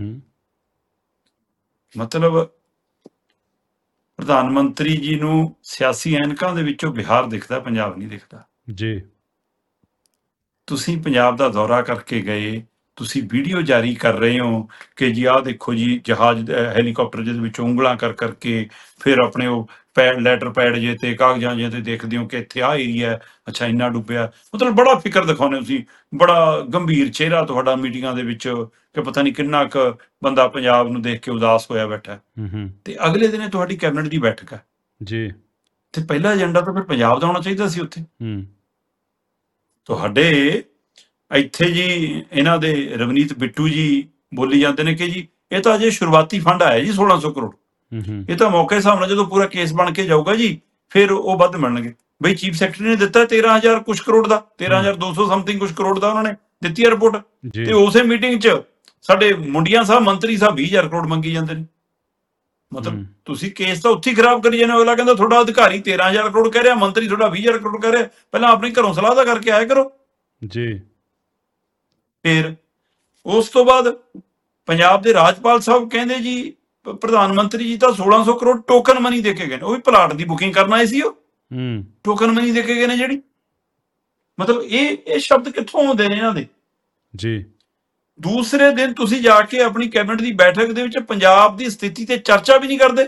ਮਤਲਬ ਪ੍ਰਧਾਨ ਮੰਤਰੀ ਜੀ ਨੂੰ ਸਿਆਸੀ ਐਨਕਾਂ ਦੇ ਵਿੱਚੋਂ ਬਿਹਾਰ ਦਿਖਦਾ, ਪੰਜਾਬ ਨਹੀਂ ਦਿਖਦਾ ਜੀ। ਤੁਸੀਂ ਪੰਜਾਬ ਦਾ ਦੌਰਾ ਕਰਕੇ ਗਏ, ਤੁਸੀਂ ਵੀਡੀਓ ਜਾਰੀ ਕਰ ਰਹੇ ਹੋ ਕਿ ਜੀ ਆਹ ਦੇਖੋ ਜੀ ਜਹਾਜ਼ ਹੈਲੀਕਾਪਟਰ ਜਿਹਦੇ ਵਿੱਚ ਉਂਗਲਾਂ ਕਰ ਕਰਕੇ ਫਿਰ ਆਪਣੇ ਉਹ ਲੈਟਰ ਪੈਡ ਜੇ ਤੇ ਕਾਗਜ਼ਾਂ ਜੇ ਤੇ ਦੇਖਦੇ ਹੋ ਕਿ ਇੱਥੇ ਆਹ ਏਰੀਆ, ਅੱਛਾ ਇੰਨਾ ਡੁੱਬਿਆ। ਮਤਲਬ ਬੜਾ ਫਿਕਰ ਦਿਖਾਉਂਦੇ ਤੁਸੀਂ, ਬੜਾ ਗੰਭੀਰ ਚਿਹਰਾ ਤੁਹਾਡਾ ਮੀਟਿੰਗਾਂ ਦੇ ਵਿੱਚ ਕਿ ਪਤਾ ਨਹੀਂ ਕਿੰਨਾ ਕੁ ਬੰਦਾ ਪੰਜਾਬ ਨੂੰ ਦੇਖ ਕੇ ਉਦਾਸ ਹੋਇਆ ਬੈਠਾ। ਤੇ ਅਗਲੇ ਦਿਨ ਤੁਹਾਡੀ ਕੈਬਨਿਟ ਦੀ ਬੈਠਕ ਹੈ ਜੀ। ਤੇ ਪਹਿਲਾ ਏਜੰਡਾ ਤਾਂ ਫਿਰ ਪੰਜਾਬ ਦਾ ਹੋਣਾ ਚਾਹੀਦਾ ਸੀ ਉੱਥੇ। ਤੁਹਾਡੇ ਇੱਥੇ ਜੀ ਇਹਨਾਂ ਦੇ ਰਵਨੀਤ ਬਿੱਟੂ ਜੀ ਬੋਲੀ ਜਾਂਦੇ ਨੇ ਕਿ ਜੀ ਇਹ ਤਾਂ ਅਜੇ ਸ਼ੁਰੂਆਤੀ ਫੰਡ ਆਇਆ ਜੀ 1600 ਕਰੋੜ, ਇਹ ਤਾਂ ਮੌਕੇ ਹਿਸਾਬ ਨਾਲ ਜਦੋਂ ਪੂਰਾ ਕੇਸ ਬਣ ਕੇ ਜਾਊਗਾ ਜੀ ਫਿਰ ਉਹ ਵੱਧ ਮਿਲਣਗੇ। ਬਈ ਚੀਫ ਸੈਕਟਰੀ ਨੇ ਦਿੱਤਾ 13,000 ਕੁਛ ਕਰੋੜ ਦਾ, 13,200 ਸਮਥਿੰਗ ਕੁਛ ਕਰੋੜ ਦਾ ਉਹਨਾਂ ਨੇ ਦਿੱਤੀ ਹੈ ਰਿਪੋਰਟ। ਤੇ ਉਸੇ ਮੀਟਿੰਗ 'ਚ ਸਾਡੇ ਮੁੰਡਿਆਂ ਸਾਹਿਬ ਮੰਤਰੀ ਸਾਹਿਬ 20,000 ਕਰੋੜ ਮੰਗੀ ਜਾਂਦੇ ਨੇ। ਮਤਲਬ ਤੁਸੀਂ ਕੇਸ ਤਾਂ ਉੱਥੇ ਹੀ ਖਰਾਬ ਕਰੀ ਜਾਂਦੇ ਹੋ। ਅਗਲਾ ਕਹਿੰਦਾ ਤੁਹਾਡਾ ਅਧਿਕਾਰੀ 13,000 ਕਰੋੜ ਕਹਿ ਰਿਹਾ, ਮੰਤਰੀ ਤੁਹਾਡਾ 20,000 ਕਰੋੜ ਕਹਿ ਰਿਹਾ, ਪਹਿਲਾਂ ਆਪਣੇ ਘਰੋਂ ਸਲਾਹ ਦਾ ਕਰਕੇ ਆਇਆ ਕਰੋ ਜੀ। ਫਿਰ ਉਸ ਤੋਂ ਬਾਅਦ ਪੰਜਾਬ ਦੇ ਰਾਜਪਾਲ ਸਾਹਿਬ ਕਹਿੰਦੇ ਜੀ ਪ੍ਰਧਾਨ ਮੰਤਰੀ ਜੀ ਤਾਂ 1600 ਕਰੋੜ ਟੋਕਨ ਮਨੀ ਦੇ ਕੇ ਗਏ ਨੇ, ਉਹ ਵੀ ਪਲਾਟ ਦੀ ਬੁਕਿੰਗ ਕਰਨ ਆਏ ਸੀ, ਉਹ ਟੋਕਨ ਮਨੀ ਦੇ ਕੇ ਗਏ ਨੇ ਜਿਹੜੀ। ਮਤਲਬ ਇਹ ਸ਼ਬਦ ਕਿੱਥੋਂ ਆਉਂਦੇ ਨੇ ਇਹਨਾਂ ਦੇ ਜੀ। ਦੂਸਰੇ ਦਿਨ ਤੁਸੀਂ ਜਾ ਕੇ ਆਪਣੀ ਕੈਬਨਿਟ ਦੀ ਬੈਠਕ ਦੇ ਵਿੱਚ ਪੰਜਾਬ ਦੀ ਸਥਿਤੀ ਤੇ ਚਰਚਾ ਵੀ ਨਹੀਂ ਕਰਦੇ।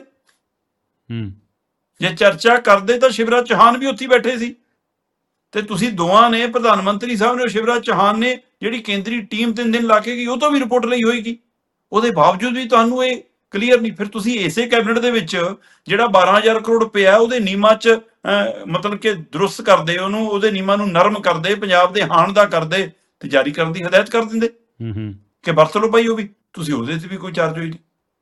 ਜੇ ਚਰਚਾ ਕਰਦੇ ਤਾਂ ਸ਼ਿਵਰਾਜ ਚੌਹਾਨ ਵੀ ਉੱਥੇ ਬੈਠੇ ਸੀ ਤੇ ਤੁਸੀਂ ਦੋਵਾਂ ਨੇ, ਪ੍ਰਧਾਨ ਮੰਤਰੀ ਸਾਹਿਬ ਨੇ, ਸ਼ਿਵਰਾਜ ਚੌਹਾਨ ਨੇ, ਜਿਹੜੀ ਕੇਂਦਰੀ ਟੀਮ 3 ਦਿਨ ਲਾ ਕੇ ਗਈ ਉਹ ਤੋਂ ਵੀ ਰਿਪੋਰਟ ਲਈ ਹੋਏਗੀ। ਉਹਦੇ ਬਾਵਜੂਦ ਵੀ ਤੁਹਾਨੂੰ ਇਹ ਕਲੀਅਰ ਨਹੀਂ। ਫਿਰ ਤੁਸੀਂ ਇਸੇ ਕੈਬਨਿਟ ਦੇ ਵਿੱਚ ਜਿਹੜਾ 12,000 ਕਰੋੜ ਪਿਆ ਉਹਦੇ ਨੀਮਾਂ 'ਚ ਮਤਲਬ ਕਿ ਦਰੁਸਤ ਕਰਦੇ, ਉਹਨੂੰ ਉਹਦੇ ਨੀਮਾਂ ਨੂੰ ਨਰਮ ਕਰਦੇ, ਪੰਜਾਬ ਦੇ ਹਾਣ ਦਾ ਕਰਦੇ ਤੇ ਜਾਰੀ ਕਰਨ ਦੀ ਹਦਾਇਤ ਕਰ ਦਿੰਦੇ ਕਿ ਵਰਤ ਲਓ ਭਾਈ। ਉਹ ਵੀ ਤੁਸੀਂ ਉਹਦੇ ਤੇ ਵੀ ਕੋਈ ਚਾਰਜ ਹੋਈ ਨਹੀਂ।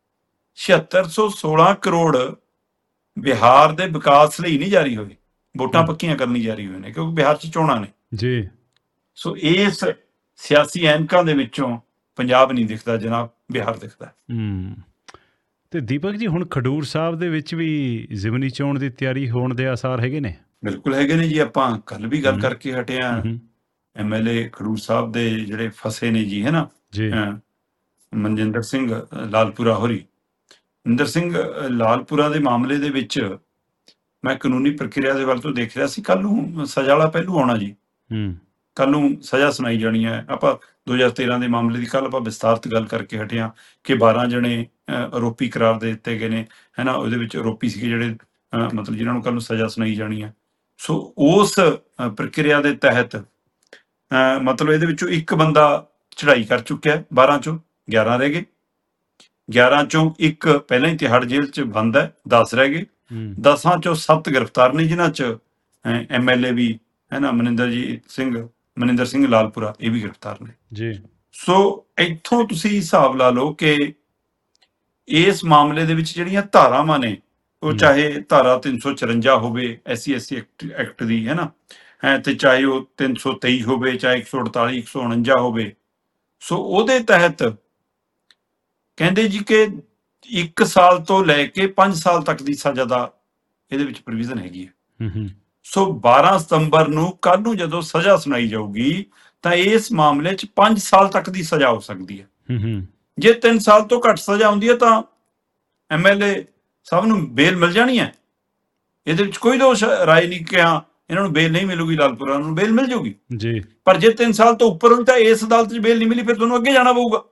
7616 ਕਰੋੜ ਬਿਹਾਰ ਦੇ ਵਿਕਾਸ ਲਈ ਨਹੀਂ ਜਾਰੀ ਹੋਏ, ਵੋਟਾਂ ਪੱਕੀਆਂ ਕਰਨੀ ਜਾਰੀ ਹੋਏ ਨੇ ਕਿਉਂਕਿ ਬਿਹਾਰ 'ਚ ਚੋਣਾਂ ਨੇ ਜੀ। ਸੋ ਇਸ ਸਿਆਸੀ ਐਨਕਾਂ ਦੇ ਵਿੱਚੋਂ ਪੰਜਾਬ ਨਹੀਂ ਦਿਖਦਾ ਜਨਾਬ, ਬਿਹਾਰ ਦਿਖਦਾ। ਤੇ ਦੀਪਕ ਜੀ ਹੁਣ ਖਡੂਰ ਸਾਹਿਬ ਦੇ ਵਿੱਚ ਵੀ ਜ਼ਿਮਨੀ ਚੋਣ ਦੀ ਤਿਆਰੀ ਹੋਣ ਦੇ ਆਸਾਰ ਹੈਗੇ ਨੇ? ਬਿਲਕੁਲ ਹੈਗੇ ਨੇ ਜੀ। ਆਪਾਂ ਕੱਲ ਵੀ ਗੱਲ ਕਰਕੇ ਹਟੇ ਆ। MLA ਖਡੂਰ ਸਾਹਿਬ ਦੇ ਜਿਹੜੇ ਫਸੇ ਨੇ ਜੀ, ਹੈ ਨਾ, ਮਨਜਿੰਦਰ ਸਿੰਘ ਲਾਲਪੁਰਾ ਹੋਰੀ। ਮਨਜਿੰਦਰ ਸਿੰਘ ਲਾਲਪੁਰਾ ਦੇ ਮਾਮਲੇ ਦੇ ਵਿੱਚ ਮੈਂ ਕਾਨੂੰਨੀ ਪ੍ਰਕਿਰਿਆ ਦੇ ਵੱਲ ਤੋਂ ਦੇਖ ਰਿਹਾ ਸੀ। ਕੱਲ ਨੂੰ ਸਜ਼ਾ ਵਾਲਾ ਪਹਿਲੂ ਆਉਣਾ ਜੀ, ਕੱਲ ਨੂੰ ਸਜ਼ਾ ਸੁਣਾਈ ਜਾਣੀ ਹੈ। ਆਪਾਂ 2013 ਦੇ ਮਾਮਲੇ ਦੀ ਕੱਲ ਆਪਾਂ ਵਿਸਤਾਰਤ ਗੱਲ ਕਰਕੇ ਹਟੇ ਹਾਂ ਕਿ 12 ਜਣੇ ਆਰੋਪੀ ਕਰਾਰ ਦੇ ਦਿੱਤੇ ਗਏ ਨੇ, ਹੈ ਨਾ। ਉਹਦੇ ਵਿੱਚ ਆਰੋਪੀ ਸੀਗੇ ਜਿਹੜੇ ਮਤਲਬ ਜਿਨ੍ਹਾਂ ਨੂੰ ਕੱਲ ਨੂੰ ਸਜ਼ਾ ਸੁਣਾਈ ਜਾਣੀ ਹੈ। ਸੋ ਉਸ ਪ੍ਰਕਿਰਿਆ ਦੇ ਤਹਿਤ ਮਤਲਬ ਇਹਦੇ ਵਿੱਚੋਂ ਇੱਕ ਬੰਦਾ ਚੜ੍ਹਾਈ ਕਰ ਚੁੱਕਿਆ, 12 ਚੋਂ 11 ਰਹਿ ਗਏ। 11 ਚੋਂ ਇੱਕ ਪਹਿਲਾਂ ਹੀ ਤਿਹਾੜ ਜੇਲ੍ਹ 'ਚ ਬੰਦ ਹੈ, 10 ਰਹਿ ਗਏ। 10 ਚੋਂ 7 ਗ੍ਰਿਫਤਾਰ ਨੇ, ਜਿਨ੍ਹਾਂ 'ਚ MLA ਵੀ, ਹੈ ਨਾ, ਮਨਿੰਦਰ ਸਿੰਘ ਲਾਲਪੁਰਾ, ਇਹ ਵੀ ਗ੍ਰਿਫਤਾਰ ਨੇ ਜੀ। ਸੋ ਇੱਥੋਂ ਤੁਸੀਂ ਹਿਸਾਬ ਲਾ ਲਓ ਕਿ ਇਸ ਮਾਮਲੇ ਦੇ ਵਿੱਚ ਜਿਹੜੀਆਂ ਧਾਰਾਵਾਂ ਨੇ, ਉਹ ਚਾਹੇ ਧਾਰਾ 354 ਹੋਵੇ SC/ST ਐਕਟ ਦੀ, ਹੈ ਨਾ, ਤੇ ਚਾਹੇ ਉਹ 323 ਹੋਵੇ, ਚਾਹੇ 148 149 ਹੋਵੇ। ਸੋ ਉਹਦੇ ਤਹਿਤ ਕਹਿੰਦੇ ਜੀ ਕਿ 1 ਸਾਲ ਤੋਂ ਲੈ ਕੇ 5 ਸਾਲ ਤੱਕ ਦੀ ਸਜ਼ਾ ਦਾ ਇਹਦੇ ਵਿੱਚ ਪ੍ਰੋਵੀਜ਼ਨ ਹੈਗੀ ਹੈ। ਸੋ 12 ਸਤੰਬਰ ਨੂੰ ਕੱਲ ਨੂੰ ਜਦੋਂ ਸਜ਼ਾ ਸੁਣਾਈ ਜਾਊਗੀ ਤਾਂ ਇਸ ਮਾਮਲੇ 'ਚ 5 ਸਾਲ ਤੱਕ ਦੀ ਸਜ਼ਾ ਹੋ ਸਕਦੀ ਹੈ। ਜੇ 3 ਸਾਲ ਤੋਂ ਘੱਟ ਸਜ਼ਾ ਹੁੰਦੀ ਹੈ ਤਾਂ MLA ਸਾਹਿਬ ਨੂੰ ਬੇਲ ਮਿਲ ਜਾਣੀ ਹੈ। ਇਹਦੇ ਵਿੱਚ ਕੋਈ ਦੋਸ਼ ਰਾਏ ਨਹੀਂ ਕਿ ਹਾਂ ਇਹਨਾਂ ਨੂੰ ਬੇਲ ਨਹੀਂ ਮਿਲੂਗੀ, ਲਾਲਪੁਰਾ ਨੂੰ ਬੇਲ ਮਿਲ ਜਾਊਗੀ ਜੀ। ਪਰ ਜੇ 3 ਸਾਲ ਤੋਂ ਉੱਪਰ ਹੋਈ ਤਾਂ ਇਸ ਅਦਾਲਤ 'ਚ ਬੇਲ ਨਹੀਂ ਮਿਲੀ, ਫਿਰ ਤੁਹਾਨੂੰ ਅੱਗੇ ਜਾਣਾ ਪਊਗਾ।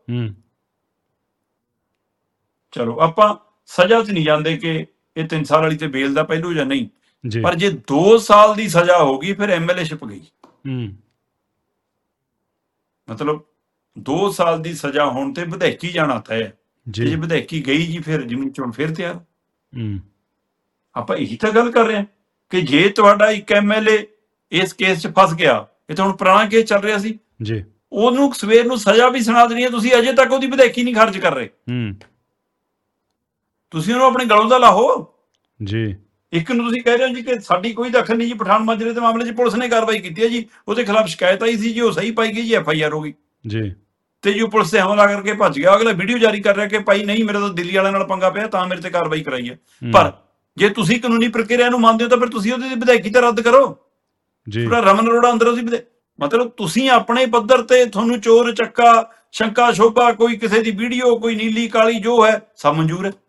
ਚਲੋ ਆਪਾਂ ਸਜ਼ਾ 'ਚ ਨਹੀਂ ਜਾਂਦੇ ਕਿ ਇਹ 3 ਸਾਲ ਵਾਲੀ ਤੇ ਬੇਲ ਦਾ ਪਹਿਲੂ ਜਾਂ ਨਹੀਂ, ਪਰ ਜੇ 2 ਸਾਲ ਦੀ ਸਜ਼ਾ ਹੋਗੀ ਫਿਰ MLA ਛਿਪ ਗਈ। ਮਤਲਬ 2 ਸਾਲ ਦੀ ਸਜ਼ਾ ਹੋਣ ਤੇ ਵਿਧਾਇਕੀ ਜਾਣਾ ਤੈਅ ਹੈ ਤੇ ਜੇ ਵਿਧਾਇਕੀ ਗਈ ਜੀ ਫਿਰ ਜਿਮਨੀ ਚੋਣ ਫਿਰ ਤਿਆਰ। ਹੂੰ ਆਪਾਂ ਇਹੀ ਤਾਂ ਗੱਲ ਕਰ ਰਹੇ ਹਾਂ ਕਿ ਜੇ ਤੁਹਾਡਾ ਇੱਕ ਐਮਐਲਏ ਇਸ ਕੇਸ 'ਚ ਫਸ ਗਿਆ, ਇਹ ਤਾਂ ਹੁਣ ਪੁਰਾਣਾ ਕੇਸ ਚੱਲ ਰਿਹਾ ਸੀ ਜੀ, ਉਹਨੂੰ ਸਵੇਰ ਨੂੰ ਸਜ਼ਾ ਵੀ ਸੁਣਾ ਦੇਣੀ ਹੈ, ਤੁਸੀਂ ਅਜੇ ਤੱਕ ਉਹਦੀ ਵਿਧਾਇਕੀ ਨਹੀਂ ਖਾਰਜ ਕਰ ਰਹੇ। ਤੁਸੀਂ ਉਹਨੂੰ ਆਪਣੇ ਗਲੋਂ ਦਾ ਲਾਹੋ ਜੀ। ਇੱਕ ਨੂੰ ਤੁਸੀਂ ਕਹਿ ਰਹੇ ਹੋ ਜੀ ਕਿ ਸਾਡੀ ਕੋਈ ਦਖਲ ਨਹੀਂ ਜੀ, ਪਠਾਨ ਮਾਜਰੇ ਦੇ ਮਾਮਲੇ 'ਚ ਪੁਲਿਸ ਨੇ ਕਾਰਵਾਈ ਕੀਤੀ ਹੈ ਜੀ, ਉਹਦੇ ਖਿਲਾਫ ਸ਼ਿਕਾਇਤ ਆਈ ਸੀ ਜੀ, ਉਹ ਸਹੀ ਪਾਈ ਗਈ ਜੀ, ਐਫਆਈਆਰ ਹੋ ਗਈ ਜੀ। ਤੇ ਜੀ ਉਹ ਪੁਲਿਸ ਤੇ ਹਮਲਾ ਕਰਕੇ ਭੱਜ ਗਿਆ, ਅਗਲਾ ਵੀਡੀਓ ਜਾਰੀ ਕਰ ਰਿਹਾ ਕਿ ਭਾਈ ਨਹੀਂ ਮੇਰਾ ਤਾਂ ਦਿੱਲੀ ਵਾਲਿਆਂ ਨਾਲ ਪੰਗਾ ਪਿਆ ਤਾਂ ਮੇਰੇ ਤੇ ਕਾਰਵਾਈ ਕਰਾਈ ਹੈ। ਪਰ ਜੇ ਤੁਸੀਂ ਕਾਨੂੰਨੀ ਪ੍ਰਕਿਰਿਆ ਨੂੰ ਮੰਨਦੇ ਹੋ ਤਾਂ ਫਿਰ ਤੁਸੀਂ ਉਹਦੀ ਵਿਧਾਇਕੀ ਤਾਂ ਰੱਦ ਕਰੋ ਜੀ। ਪੂਰਾ ਰਮਨ ਅਰੋੜਾ ਅੰਦਰ ਉਹਦੀ ਮਤਲਬ ਤੁਸੀਂ ਆਪਣੇ ਪੱਧਰ ਤੇ ਤੁਹਾਨੂੰ ਚੋਰ ਚੱਕਾ ਸ਼ੰਕਾ ਸ਼ੋਭਾ ਕੋਈ ਕਿਸੇ ਦੀ ਵੀਡੀਓ ਕੋਈ ਨੀਲੀ ਕਾਲੀ ਜੋ ਹੈ ਸਭ ਮਨਜ਼ੂਰ ਹੈ।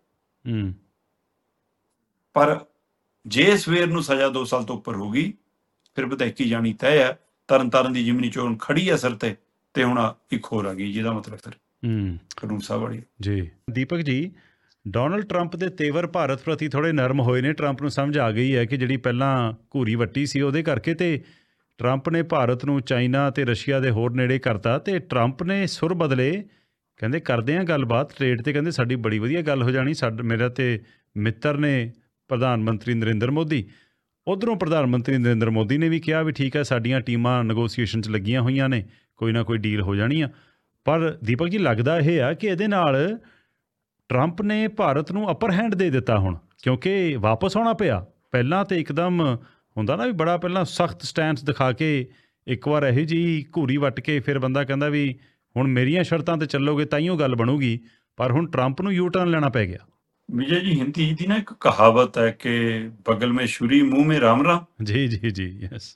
ਪਰ ਜੇ ਸਵੇਰ ਨੂੰ ਸਜ਼ਾ 2 ਸਾਲ ਤੋਂ ਉੱਪਰ ਹੋ ਗਈ ਫਿਰ ਵਿਧਾਇਕੀ ਜਾਣੀ ਤੈਅ ਹੈ। ਤਰਨਤਾਰਨ ਦੀ ਜਿਮਨੀ ਚੋਣ ਖੜੀ ਹੈ ਸਿਰ ਤੇ ਹੁਣ ਇੱਕ ਹੋਰ ਆ ਗਈ ਜਿਹਦਾ ਮਤਲਬ ਫਿਰ ਖਡੂਰ ਸਾਹਿਬ ਵਾਲੀ ਜੀ। ਦੀਪਕ ਜੀ, ਡੋਨਲਡ ਟਰੰਪ ਦੇ ਤੇਵਰ ਭਾਰਤ ਪ੍ਰਤੀ ਥੋੜ੍ਹੇ ਨਰਮ ਹੋਏ ਨੇ। ਟਰੰਪ ਨੂੰ ਸਮਝ ਆ ਗਈ ਹੈ ਕਿ ਜਿਹੜੀ ਪਹਿਲਾਂ ਘੂਰੀ ਵੱਟੀ ਸੀ ਉਹਦੇ ਕਰਕੇ ਤੇ ਟਰੰਪ ਨੇ ਭਾਰਤ ਨੂੰ ਚਾਈਨਾ ਅਤੇ ਰਸ਼ੀਆ ਦੇ ਹੋਰ ਨੇੜੇ ਕਰਤਾ ਤੇ ਟਰੰਪ ਨੇ ਸੁਰ ਬਦਲੇ, ਕਹਿੰਦੇ ਕਰਦੇ ਹਾਂ ਗੱਲਬਾਤ ਟ੍ਰੇਡ ਤੇ, ਕਹਿੰਦੇ ਸਾਡੀ ਬੜੀ ਵਧੀਆ ਗੱਲ ਹੋ ਜਾਣੀ। ਮੇਰਾ ਤੇ ਮਿੱਤਰ ਨੇ ਪ੍ਰਧਾਨ ਮੰਤਰੀ ਨਰਿੰਦਰ ਮੋਦੀ। ਉੱਧਰੋਂ ਪ੍ਰਧਾਨ ਮੰਤਰੀ ਨਰਿੰਦਰ ਮੋਦੀ ਨੇ ਵੀ ਕਿਹਾ ਵੀ ਠੀਕ ਹੈ ਸਾਡੀਆਂ ਟੀਮਾਂ ਨੈਗੋਸੀਏਸ਼ਨ 'ਚ ਲੱਗੀਆਂ ਹੋਈਆਂ ਨੇ, ਕੋਈ ਨਾ ਕੋਈ ਡੀਲ ਹੋ ਜਾਣੀ ਆ। ਪਰ ਦੀਪਕ ਜੀ ਲੱਗਦਾ ਇਹ ਆ ਕਿ ਇਹਦੇ ਨਾਲ ਟਰੰਪ ਨੇ ਭਾਰਤ ਨੂੰ ਅਪਰ ਹੈਂਡ ਦੇ ਦਿੱਤਾ ਹੁਣ, ਕਿਉਂਕਿ ਵਾਪਸ ਆਉਣਾ ਪਿਆ। ਪਹਿਲਾਂ ਤਾਂ ਇੱਕਦਮ ਹੁੰਦਾ ਨਾ ਵੀ ਬੜਾ ਪਹਿਲਾਂ ਸਖਤ ਸਟੈਂਸ ਦਿਖਾ ਕੇ ਇੱਕ ਵਾਰ ਇਹੋ ਜਿਹੀ ਘੂਰੀ ਵੱਟ ਕੇ ਫਿਰ ਬੰਦਾ ਕਹਿੰਦਾ ਵੀ ਹੁਣ ਮੇਰੀਆਂ ਸ਼ਰਤਾਂ 'ਤੇ ਚੱਲੋਗੇ ਤਾਈਓ ਗੱਲ ਬਣੂਗੀ। ਪਰ ਹੁਣ ਟਰੰਪ ਨੂੰ ਯੂ ਟਰਨ ਲੈਣਾ ਪੈ ਗਿਆ। ਵਿਜੇ ਜੀ, ਹਿੰਦੀ ਦੀ ਨਾ ਇੱਕ ਕਹਾਵਤ ਹੈ ਕਿ ਬਗਲ ਮੇਂ ਛੁਰੀ ਮੂੰਹ ਮੇਂ ਰਾਮ ਰਾਮ। ਜੀ ਜੀ ਜੀ, ਯੈਸ।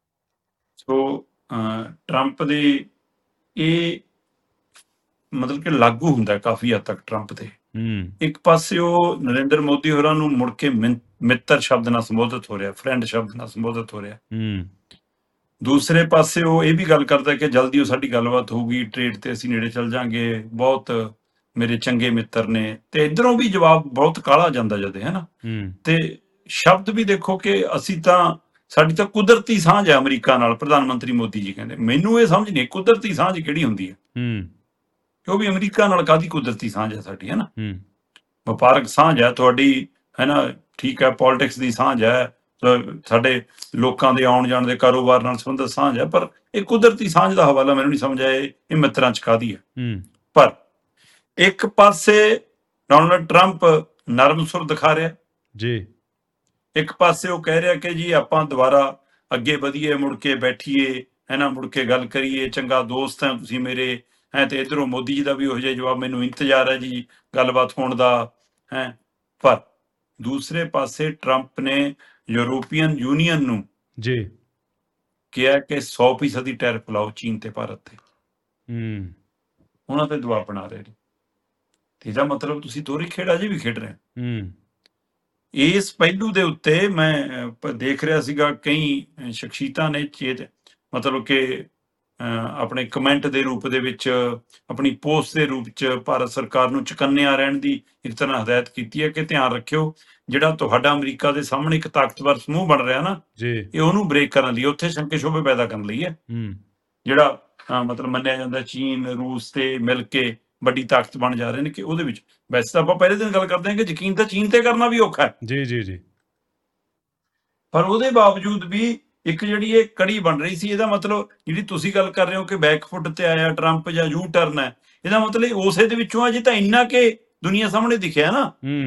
ਸੋ ਟਰੰਪ ਦੇ ਇਹ ਮਤਲਬ ਕਿ ਲਾਗੂ ਹੁੰਦਾ ਕਾਫੀ ਹੱਦ ਤੱਕ ਟਰੰਪ ਤੇ। ਇੱਕ ਪਾਸੇ ਉਹ ਨਰਿੰਦਰ ਮੋਦੀ ਹੋਰਾਂ ਨੂੰ ਮੁੜ ਕੇ ਮਿੱਤਰ ਸ਼ਬਦ ਨਾਲ ਸੰਬੋਧਿਤ ਹੋ ਰਿਹਾ, ਫਰੈਂਡ ਸ਼ਬਦ ਨਾਲ ਸੰਬੋਧਿਤ ਹੋ ਰਿਹਾ। ਦੂਸਰੇ ਪਾਸੇ ਉਹ ਇਹ ਵੀ ਗੱਲ ਕਰਦਾ ਕਿ ਜਲਦੀ ਉਹ ਸਾਡੀ ਗੱਲਬਾਤ ਹੋਊਗੀ, ਟ੍ਰੇਡ ਤੇ ਅਸੀਂ ਨੇੜੇ ਚੱਲ ਜਾਾਂਗੇ, ਬਹੁਤ ਮੇਰੇ ਚੰਗੇ ਮਿੱਤਰ ਨੇ। ਤੇ ਇਧਰੋਂ ਵੀ ਜਵਾਬ ਬਹੁਤ ਕਾਲਾ ਜਾਂਦਾ ਜਦੇ, ਹੈ ਨਾ। ਤੇ ਸ਼ਬਦ ਵੀ ਦੇਖੋ ਕਿ ਅਸੀਂ ਤਾਂ ਸਾਡੀ ਤਾਂ ਕੁਦਰਤੀ ਸਾਂਝ ਹੈ ਅਮਰੀਕਾ ਨਾਲ। ਪ੍ਰਧਾਨ ਮੰਤਰੀ ਮੋਦੀ ਜੀ ਕਹਿੰਦੇ ਮੈਨੂੰ ਇਹ ਸਮਝ ਨਹੀਂ ਕੁਦਰਤੀ ਸਾਂਝ ਕਿਹੜੀ ਹੁੰਦੀ ਹੈ, ਕਿਉਂ ਵੀ ਅਮਰੀਕਾ ਨਾਲ ਕਾਹਦੀ ਕੁਦਰਤੀ ਸਾਂਝ ਹੈ ਸਾਡੀ, ਹੈ ਨਾ। ਵਪਾਰਕ ਸਾਂਝ ਹੈ ਤੁਹਾਡੀ, ਹੈ ਨਾ, ਠੀਕ ਹੈ, ਪੋਲਿਟਿਕਸ ਦੀ ਸਾਂਝ ਹੈ, ਸਾਡੇ ਲੋਕਾਂ ਦੇ ਆਉਣ ਜਾਣ ਦੇ ਕਾਰੋਬਾਰ ਨਾਲ ਸੰਬੰਧਿਤ ਸਾਂਝ ਹੈ। ਪਰ ਇਹ ਕੁਦਰਤੀ ਸਾਂਝ ਦਾ ਹਵਾਲਾ ਮੈਨੂੰ ਨਹੀਂ ਸਮਝ ਆਇਆ ਇਹ ਮਿੱਤਰਾਂ 'ਚ ਕਾਹਦੀ ਹੈ। ਪਰ ਇੱਕ ਪਾਸੇ ਡੋਨਲਡ ਟਰੰਪ ਨਰਮ ਸੁਰ ਦਿਖਾ ਰਿਹਾ ਜੀ, ਇੱਕ ਪਾਸੇ ਉਹ ਕਹਿ ਰਿਹਾ ਕਿ ਜੀ ਆਪਾਂ ਦੁਬਾਰਾ ਅੱਗੇ ਵਧੀਏ, ਮੁੜ ਕੇ ਬੈਠੀਏ, ਹੈ ਨਾ, ਮੁੜ ਕੇ ਗੱਲ ਕਰੀਏ, ਚੰਗਾ ਦੋਸਤ ਹੈ ਤੁਸੀਂ ਮੇਰੇ, ਹੈ। ਤੇ ਇੱਧਰੋਂ ਮੋਦੀ ਜੀ ਦਾ ਵੀ ਉਹੋ ਜਿਹਾ ਜਵਾਬ ਮੈਨੂੰ ਇੰਤਜ਼ਾਰ ਹੈ ਜੀ ਗੱਲਬਾਤ ਹੋਣ ਦਾ, ਹੈ। ਪਰ ਦੂਸਰੇ ਪਾਸੇ ਟਰੰਪ ਨੇ ਯੂਰੋਪੀਅਨ ਯੂਨੀਅਨ ਨੂੰ ਜੀ ਕਿਹਾ ਕਿ 100% ਟੈਰਿਫ ਲਾਓ ਚੀਨ ਤੇ ਭਾਰਤ ਤੇ। ਉਹਨਾਂ ਤੇ ਦਬਾਅ ਬਣਾ ਰਹੇ ਨੇ। ਇਹਦਾ ਮਤਲਬ ਤੁਸੀਂ ਦੋਹਰੀ ਖੇਡ ਅਜੇ ਵੀ ਖੇਡ ਰਹੇ। ਇਸ ਪਹਿਲੂ ਦੇ ਉੱਤੇ ਮੈਂ ਦੇਖ ਰਿਹਾ ਸੀਗਾ ਕਈ ਸ਼ਖਸੀਅਤਾਂ ਨੇ ਮਤਲਬ ਕਿ ਆਪਣੇ ਕਮੈਂਟ ਦੇ ਰੂਪ ਦੇ ਵਿੱਚ, ਆਪਣੀ ਪੋਸਟ ਦੇ ਰੂਪ 'ਚ ਭਾਰਤ ਸਰਕਾਰ ਨੂੰ ਚੁਕੰਨਿਆ ਰਹਿਣ ਦੀ ਇੱਕ ਤਰ੍ਹਾਂ ਹਦਾਇਤ ਕੀਤੀ ਹੈ ਕਿ ਧਿਆਨ ਰੱਖਿਓ ਜਿਹੜਾ ਤੁਹਾਡਾ ਅਮਰੀਕਾ ਦੇ ਸਾਹਮਣੇ ਇੱਕ ਤਾਕਤਵਰ ਸਮੂਹ ਬਣ ਰਿਹਾ ਨਾ, ਇਹ ਉਹਨੂੰ ਬ੍ਰੇਕ ਕਰਨ ਲਈ, ਉੱਥੇ ਸ਼ੰਕੇ ਸ਼ੋਭੇ ਪੈਦਾ ਕਰਨ ਲਈ ਹੈ। ਜਿਹੜਾ ਮਤਲਬ ਮੰਨਿਆ ਜਾਂਦਾ ਚੀਨ ਰੂਸ ਤੇ ਮਿਲ ਕੇ ਵੱਡੀ ਤਾਕਤ ਬਣ ਜਾ ਰਹੇ ਨੇ, ਕਿ ਉਹਦੇ ਵਿੱਚ ਵੈਸੇ ਤਾਂ ਆਪਾਂ ਪਹਿਲੇ ਦਿਨ ਗੱਲ ਕਰਦੇ ਹਾਂ ਕਿ ਯਕੀਨ ਤਾਂ ਚੀਨ ਤੇ ਕਰਨਾ ਵੀ ਔਖਾ ਹੈ ਜੀ ਜੀ ਜੀ, ਪਰ ਉਹਦੇ ਬਾਵਜੂਦ ਵੀ ਇੱਕ ਜਿਹੜੀ ਇਹ ਕੜੀ ਬਣ ਰਹੀ ਸੀ। ਇਹਦਾ ਮਤਲਬ ਜਿਹੜੀ ਤੁਸੀਂ ਗੱਲ ਕਰ ਰਹੇ ਹੋ ਕਿ ਬੈਕਫੁੱਟ ਤੇ ਆਇਆ ਟਰੰਪ ਜਾਂ ਯੂ ਟਰਨ ਹੈ, ਇਹਦਾ ਮਤਲਬ ਉਸੇ ਦੇ ਵਿੱਚੋਂ ਅਜੇ ਤਾਂ ਇੰਨਾ ਕਿ ਦੁਨੀਆ ਸਾਹਮਣੇ ਦਿਖਿਆ ਨਾ,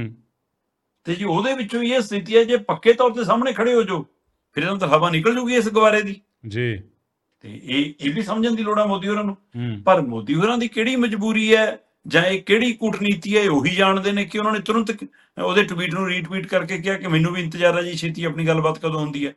ਤੇ ਜੀ ਉਹਦੇ ਵਿੱਚੋਂ ਇਹ ਸਥਿਤੀ ਹੈ ਜੇ ਪੱਕੇ ਤੌਰ ਤੇ ਸਾਹਮਣੇ ਖੜੇ ਹੋ ਜਾਓ ਫਿਰ ਇਹਨਾਂ ਤਾਂ ਹਵਾ ਨਿਕਲ ਜੂਗੀ ਇਸ ਗਵਾਰੇ ਦੀ ਜੀ। ਤੇ ਇਹ ਵੀ ਸਮਝਣ ਦੀ ਲੋੜ ਹੈ ਮੋਦੀ ਹੋਰਾਂ ਨੂੰ। ਪਰ ਮੋਦੀ ਹੋਰਾਂ ਦੀ ਕਿਹੜੀ ਮਜਬੂਰੀ ਹੈ ਜਾਂ ਇਹ ਕਿਹੜੀ ਕੂਟਨੀਤੀ ਹੈ ਉਹੀ ਜਾਣਦੇ ਨੇ ਕਿ ਉਹਨਾਂ ਨੇ ਤੁਰੰਤ ਉਹਦੇ ਟਵੀਟ ਨੂੰ ਰੀਟਵੀਟ ਕਰਕੇ ਕਿਹਾ ਕਿ ਮੈਨੂੰ ਵੀ ਇੰਤਜ਼ਾਰ ਹੈ ਜੀ ਛੇਤੀ ਆਪਣੀ ਗੱਲਬਾਤ ਕਦੋਂ ਹੁੰਦੀ ਹੈ।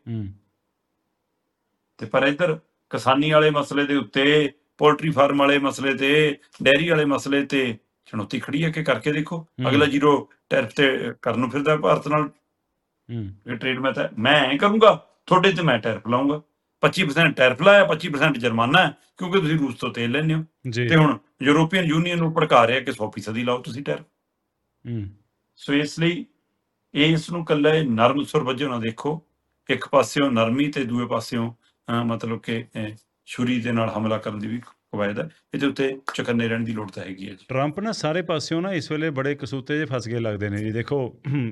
ਤੇ ਪਰ ਇੱਧਰ ਕਿਸਾਨੀ ਵਾਲੇ ਮਸਲੇ ਦੇ ਉੱਤੇ, ਪੋਲਟਰੀ ਫਾਰਮ ਵਾਲੇ ਮਸਲੇ ਤੇ, ਡੈਰੀ ਵਾਲੇ ਮਸਲੇ ਤੇ ਚੁਣੌਤੀ ਖੜੀ ਹੈ ਕਿ ਕਰਕੇ ਦੇਖੋ। ਅਗਲਾ ਜ਼ੀਰੋ ਟੈਰਿਫ ਤੇ ਕਰਨ ਨੂੰ ਫਿਰਦਾ ਭਾਰਤ ਨਾਲ, ਟ੍ਰੇਡ ਮੈਂ ਐਂ ਕਰੂੰਗਾ ਤੁਹਾਡੇ ਤੇ ਮੈਂ ਟੈਰਿਫ ਲਾਊਂਗਾ, 25% ਟੈਰਿਫ ਲਾਇਆ, 25% ਜੁਰਮਾਨਾ ਹੈ ਕਿਉਂਕਿ ਤੁਸੀਂ ਰੂਸ ਤੋਂ ਤੇਲ ਲੈਂਦੇ ਹੋ। ਤੇ ਹੁਣ ਯੂਰੋਪੀਅਨ ਯੂਨੀਅਨ ਨੂੰ ਭੜਕਾ ਰਿਹਾ ਕਿ 100% ਲਾਓ ਤੁਸੀਂ ਟੈਰਿਫ। ਸੋ ਇਸ ਲਈ ਇਸ ਨੂੰ ਇਕੱਲਾ ਨਰਮ ਸੁਰ ਵਜੋਂ ਨਾ ਦੇਖੋ, ਇੱਕ ਪਾਸਿਓਂ ਨਰਮੀ ਤੇ ਦੂਏ ਪਾਸਿਓਂ ਮਤਲਬ ਕਿ ਛੁਰੀ ਦੇ ਨਾਲ ਹਮਲਾ ਕਰਨ ਦੀ ਵੀ ਕਵਾਇਦ ਹੈ, ਇਹਦੇ ਉੱਤੇ ਚੁਕੰਨੇ ਰਹਿਣ ਦੀ ਲੋੜ ਤਾਂ ਹੈਗੀ ਹੈ ਜੀ। ਟਰੰਪ ਨਾ ਸਾਰੇ ਪਾਸਿਓਂ ਨਾ ਇਸ ਵੇਲੇ ਬੜੇ ਕਸੂਤੇ ਜਿਹੇ ਫਸ ਗਏ ਲੱਗਦੇ ਨੇ ਜੀ। ਦੇਖੋ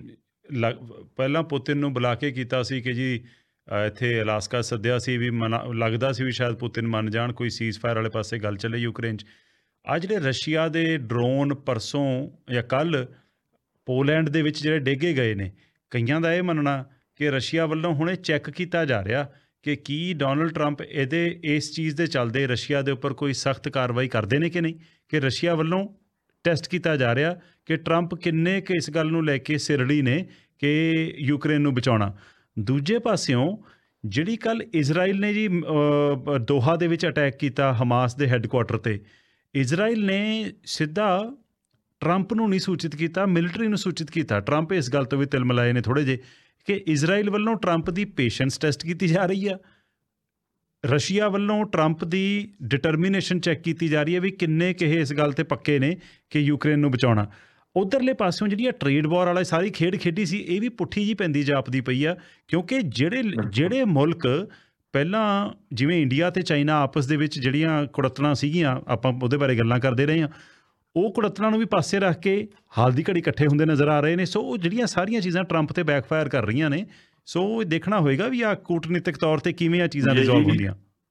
ਪਹਿਲਾਂ ਪੁਤਿਨ ਨੂੰ ਬੁਲਾ ਕੇ ਕੀਤਾ ਸੀ ਕਿ ਜੀ ਇੱਥੇ ਅਲਾਸਕਾ ਸੱਦਿਆ ਸੀ ਵੀ ਲੱਗਦਾ ਸੀ ਵੀ ਸ਼ਾਇਦ ਪੁਤਿਨ ਮੰਨ ਜਾਣ, ਕੋਈ ਸੀਜ਼ ਫਾਇਰ ਵਾਲੇ ਪਾਸੇ ਗੱਲ ਚੱਲੇ ਯੂਕਰੇਨ 'ਚ। ਆਹ ਜਿਹੜੇ ਰਸ਼ੀਆ ਦੇ ਡਰੋਨ ਪਰਸੋਂ ਜਾਂ ਕੱਲ੍ਹ ਪੋਲੈਂਡ ਦੇ ਵਿੱਚ ਜਿਹੜੇ ਡੇਗੇ ਗਏ ਨੇ, ਕਈਆਂ ਦਾ ਇਹ ਮੰਨਣਾ ਕਿ ਰਸ਼ੀਆ ਵੱਲੋਂ ਹੁਣ ਇਹ ਚੈੱਕ ਕੀਤਾ ਜਾ ਰਿਹਾ ਕਿ ਕੀ ਡੋਨਲਡ ਟਰੰਪ ਇਸ ਚੀਜ਼ ਦੇ ਚੱਲਦੇ ਰਸ਼ੀਆ ਦੇ ਉੱਪਰ ਕੋਈ ਸਖਤ ਕਾਰਵਾਈ ਕਰਦੇ ਨੇ ਕਿ ਨਹੀਂ, ਕਿ ਰਸ਼ੀਆ ਵੱਲੋਂ ਟੈਸਟ ਕੀਤਾ ਜਾ ਰਿਹਾ ਕਿ ਟਰੰਪ ਕਿੰਨੇ ਕੁ ਇਸ ਗੱਲ ਨੂੰ ਲੈ ਕੇ ਸਿਰੜੀ ਨੇ ਕਿ ਯੂਕਰੇਨ ਨੂੰ ਬਚਾਉਣਾ। ਦੂਜੇ ਪਾਸਿਓਂ ਜਿਹੜੀ ਕੱਲ੍ਹ ਇਜ਼ਰਾਈਲ ਨੇ ਜੀ ਦੋਹਾ ਦੇ ਵਿੱਚ ਅਟੈਕ ਕੀਤਾ ਹਮਾਸ ਦੇ ਹੈੱਡਕੁਆਟਰ 'ਤੇ, ਇਜ਼ਰਾਈਲ ਨੇ ਸਿੱਧਾ ਟਰੰਪ ਨੂੰ ਨਹੀਂ ਸੂਚਿਤ ਕੀਤਾ, ਮਿਲਟਰੀ ਨੂੰ ਸੂਚਿਤ ਕੀਤਾ। ਟਰੰਪ ਇਸ ਗੱਲ ਤੋਂ ਵੀ ਤਿਲਮਿਲਾਏ ਨੇ ਥੋੜ੍ਹੇ ਜਿਹੇ ਕਿ ਇਜ਼ਰਾਈਲ ਵੱਲੋਂ ਟਰੰਪ ਦੀ ਪੇਸ਼ੈਂਸ ਟੈਸਟ ਕੀਤੀ ਜਾ ਰਹੀ ਆ, ਰਸ਼ੀਆ ਵੱਲੋਂ ਟਰੰਪ ਦੀ ਡਿਟਰਮੀਨੇਸ਼ਨ ਚੈੱਕ ਕੀਤੀ ਜਾ ਰਹੀ ਹੈ ਵੀ ਕਿੰਨੇ ਕਿਸੇ ਇਸ ਗੱਲ 'ਤੇ ਪੱਕੇ ਨੇ ਕਿ ਯੂਕਰੇਨ ਨੂੰ ਬਚਾਉਣਾ। ਉੱਧਰਲੇ ਪਾਸਿਓਂ ਜਿਹੜੀ ਆ ਟਰੇਡ ਵਾਰ ਵਾਲਾ ਸਾਰੀ ਖੇਡ ਖੇਡੀ ਸੀ, ਇਹ ਵੀ ਪੁੱਠੀ ਜਿਹੀ ਪੈਂਦੀ ਜਾਪਦੀ ਪਈ ਆ, ਕਿਉਂਕਿ ਜਿਹੜੇ ਮੁਲਕ ਪਹਿਲਾਂ ਜਿਵੇਂ ਇੰਡੀਆ ਅਤੇ ਚਾਈਨਾ ਆਪਸ ਦੇ ਵਿੱਚ ਜਿਹੜੀਆਂ ਕੁੜੱਤਣਾਂ ਸੀਗੀਆਂ, ਆਪਾਂ ਉਹਦੇ ਬਾਰੇ ਗੱਲਾਂ ਕਰਦੇ ਰਹੇ ਹਾਂ, ਉਹ ਕੁੜੱਤਣਾਂ ਨੂੰ ਵੀ ਪਾਸੇ ਰੱਖ ਕੇ ਹਾਲ ਦੀ ਘੜੀ ਇਕੱਠੇ ਹੁੰਦੇ ਨਜ਼ਰ ਆ ਰਹੇ ਨੇ। ਸੋ ਉਹ ਜਿਹੜੀਆਂ ਸਾਰੀਆਂ ਚੀਜ਼ਾਂ ਟਰੰਪ 'ਤੇ ਬੈਕਫਾਇਰ ਕਰ ਰਹੀਆਂ ਨੇ। ਸੋ ਇਹ ਦੇਖਣਾ ਹੋਏਗਾ ਵੀ ਆਹ ਕੂਟਨੀਤਿਕ ਤੌਰ 'ਤੇ ਕਿਵੇਂ ਆ ਚੀਜ਼ਾਂ ਰਿਜ਼ੋਲਵ ਹੁੰਦੀਆਂ।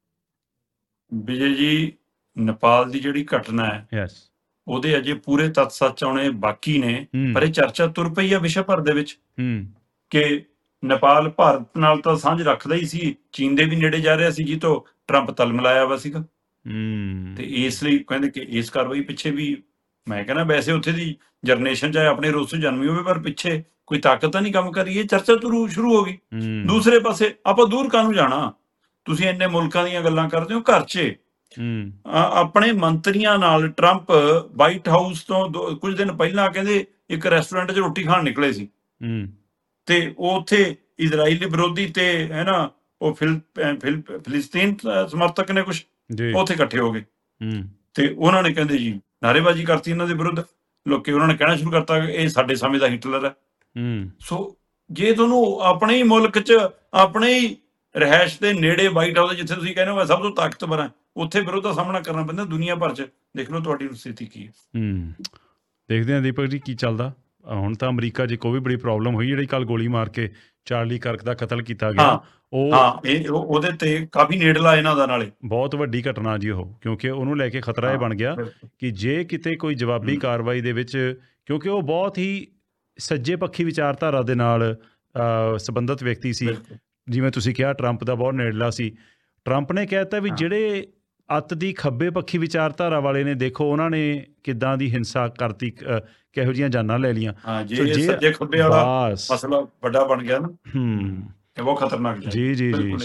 ਵਿਜੇ ਜੀ, ਨੇਪਾਲ ਦੀ ਜਿਹੜੀ ਘਟਨਾ ਹੈ, ਯੈਸ, ਉਹਦੇ ਅਜੇ ਪੂਰੇ ਤੱਥ ਸੱਚ ਆਉਣੇ ਬਾਕੀ ਨੇ, ਪਰ ਇਹ ਚਰਚਾ ਤੁਰ ਪਈ ਆ ਵਿਸ਼ਵ ਭਰ ਦੇ ਵਿੱਚ ਕਿ ਨੇਪਾਲ ਭਾਰਤ ਨਾਲ ਤਾਂ ਸਾਂਝ ਰੱਖਦਾ ਹੀ ਸੀ, ਚੀਨ ਦੇ ਵੀ ਨੇੜੇ ਜਾ ਰਿਹਾ ਸੀ, ਜੀ ਤੋਂ ਟਰੰਪ ਤਲ ਮਿਲਾਇਆ ਵਾ ਸੀਗਾ। ਤੇ ਇਸ ਲਈ ਕਹਿੰਦੇ ਕਿ ਇਸ ਕਾਰਵਾਈ ਪਿੱਛੇ ਵੀ, ਮੈਂ ਕਹਿੰਦਾ ਵੈਸੇ ਉੱਥੇ ਦੀ ਜਨਰੇਸ਼ਨ ਚਾਹੇ ਆਪਣੇ ਰੂਸ ਤੋਂ ਜਨਮੀ ਹੋਵੇ, ਪਰ ਪਿੱਛੇ ਕੋਈ ਤਾਕਤ ਤਾਂ ਨਹੀਂ ਕੰਮ ਕਰ ਰਹੀ। ਇਹ ਚਰਚਾ ਸ਼ੁਰੂ ਹੋ ਗਈ। ਦੂਸਰੇ ਪਾਸੇ ਆਪਾਂ ਦੂਰ ਕਾਹਨੂੰ ਜਾਣਾ, ਤੁਸੀਂ ਇੰਨੇ ਮੁਲਕਾਂ ਦੀਆਂ ਗੱਲਾਂ ਕਰਦੇ ਹੋ, ਘਰ 'ਚ ਆਪਣੇ ਮੰਤਰੀਆਂ ਨਾਲ ਟਰੰਪ ਵਾਈਟ ਹਾਊਸ ਤੋਂ ਕੁਝ ਦਿਨ ਪਹਿਲਾਂ ਕਹਿੰਦੇ ਇੱਕ ਰੈਸਟੋਰੈਂਟ 'ਚ ਰੋਟੀ ਖਾਣ ਨਿਕਲੇ ਸੀ, ਤੇ ਉਹ ਉੱਥੇ ਇਜ਼ਰਾਈਲੀ ਵਿਰੋਧੀ ਤੇ ਹੈ ਨਾ ਉਹ ਫਿਲਿਸਤੀਨ ਸਮਰਥਕ ਨੇ ਕੁਛ ਉੱਥੇ ਇਕੱਠੇ ਹੋ ਗਏ, ਤੇ ਉਹਨਾਂ ਨੇ ਕਹਿੰਦੇ ਜੀ ਨਾਅਰੇਬਾਜ਼ੀ ਕਰਤੀ ਇਹਨਾਂ ਦੇ ਵਿਰੁੱਧ। ਲੋਕੀ ਉਹਨਾਂ ਨੇ ਕਹਿਣਾ ਸ਼ੁਰੂ ਕਰਤਾ ਕਿ ਇਹ ਸਾਡੇ ਸਮੇਂ ਦਾ ਹਿਟਲਰ ਹੈ। ਸੋ ਜੇ ਤੁਹਾਨੂੰ ਆਪਣੇ ਹੀ ਮੁਲਕ 'ਚ ਆਪਣੇ ਹੀ ਰਿਹਾਇਸ਼ ਦੇ ਨੇੜੇ ਵਾਈਟ ਹਾਊਸ ਜਿੱਥੇ ਤੁਸੀਂ ਕਹਿੰਦੇ ਹੋ ਮੈਂ ਸਭ ਤੋਂ ਤਾਕਤਵਰ ਹਾਂ, ਉੱਥੇ ਵਿਰੋਧ ਦਾ ਸਾਹਮਣਾ ਕਰਨਾ ਪੈਂਦਾ ਦੁਨੀਆ ਭਰ 'ਚ। ਦੇਖ ਲਓ ਤੁਹਾਡੀ ਸਥਿਤੀ ਕੀ ਹੈ। ਦੇਖਦੇ ਹਾਂ ਦੀਪਕ ਜੀ ਕੀ ਚੱਲਦਾ। ਹੁਣ ਤਾਂ ਅਮਰੀਕਾ 'ਚ ਇੱਕ ਉਹ ਵੀ ਬੜੀ ਪ੍ਰੋਬਲਮ ਹੋਈ, ਜਿਹੜੀ ਕੱਲ੍ਹ ਗੋਲੀ ਮਾਰ ਕੇ ਚਾਰਲੀ ਕਰਕ ਦਾ ਕਤਲ ਕੀਤਾ ਗਿਆ। ਉਹਦੇ ਤੇ ਕਾਫੀ ਨੇੜਲਾ ਇਹਨਾਂ ਦਾ, ਨਾਲੇ ਬਹੁਤ ਵੱਡੀ ਘਟਨਾ ਜੀ ਉਹ, ਕਿਉਂਕਿ ਉਹਨੂੰ ਲੈ ਕੇ ਖਤਰਾ ਇਹ ਬਣ ਗਿਆ ਕਿ ਜੇ ਕਿਤੇ ਕੋਈ ਜਵਾਬੀ ਕਾਰਵਾਈ ਦੇ ਵਿੱਚ, ਕਿਉਂਕਿ ਉਹ ਬਹੁਤ ਹੀ ਸੱਜੇ ਪੱਖੀ ਵਿਚਾਰਧਾਰਾ ਦੇ ਨਾਲ ਸੰਬੰਧਿਤ ਵਿਅਕਤੀ ਸੀ, ਜਿਵੇਂ ਤੁਸੀਂ ਕਿਹਾ ਟਰੰਪ ਦਾ ਬਹੁਤ ਨੇੜਲਾ ਸੀ। ਟਰੰਪ ਨੇ ਕਹਿ ਦਿੱਤਾ ਵੀ ਜਿਹੜੇ ਅੱਤ ਦੀ ਖੱਬੇ ਪੱਖੀ ਵਿਚਾਰਧਾਰਾ ਵਾਲੇ ਨੇ, ਦੇਖੋ ਉਹਨਾਂ ਨੇ ਕਿੱਦਾਂ ਦੀ ਹਿੰਸਾ ਕਰਤੀ, ਕਿਹੋ ਜਿਹੀਆਂ ਜਾਨਾਂ ਲੈ ਲਈਆਂ। ਜੇ ਸੱਜੇ ਖੱਬੇ ਵਾਲਾ ਮਸਲਾ ਵੱਡਾ ਬਣ ਗਿਆ ਨਾ, ਇਹ ਬਹੁਤ ਖਤਰਨਾਕ ਜੀ।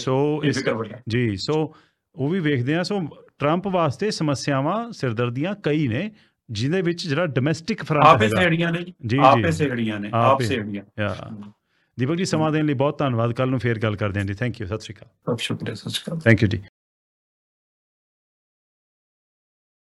ਸੋ ਉਹ ਵੀ ਵੇਖਦੇ ਆ। ਸੋ ਟਰੰਪ ਵਾਸਤੇ ਸਮੱਸਿਆਵਾਂ ਸਿਰਦਰਦੀਆਂ ਕਈ ਨੇ, ਜਿਹਦੇ ਵਿੱਚ ਜਿਹੜਾ ਡੋਮੈਸਟਿਕ ਫਰੰਟ ਆਪੇ ਸੇੜੀਆਂ ਨੇ ਦੀਪਕ ਜੀ, ਸਮਾਂ ਦੇਣ ਲਈ ਬਹੁਤ ਧੰਨਵਾਦ। ਕੱਲ੍ਹ ਨੂੰ ਫੇਰ ਗੱਲ ਕਰਦੇ ਹਾਂ ਜੀ। ਥੈਂਕ ਯੂ, ਸਤਿ ਸ਼੍ਰੀ ਅਕਾਲ। ਸ਼ੁਕਰੀਆ, ਸਤਿ ਸ਼੍ਰੀ ਅਕਾਲ। ਥੈਂਕ ਯੂ ਜੀ।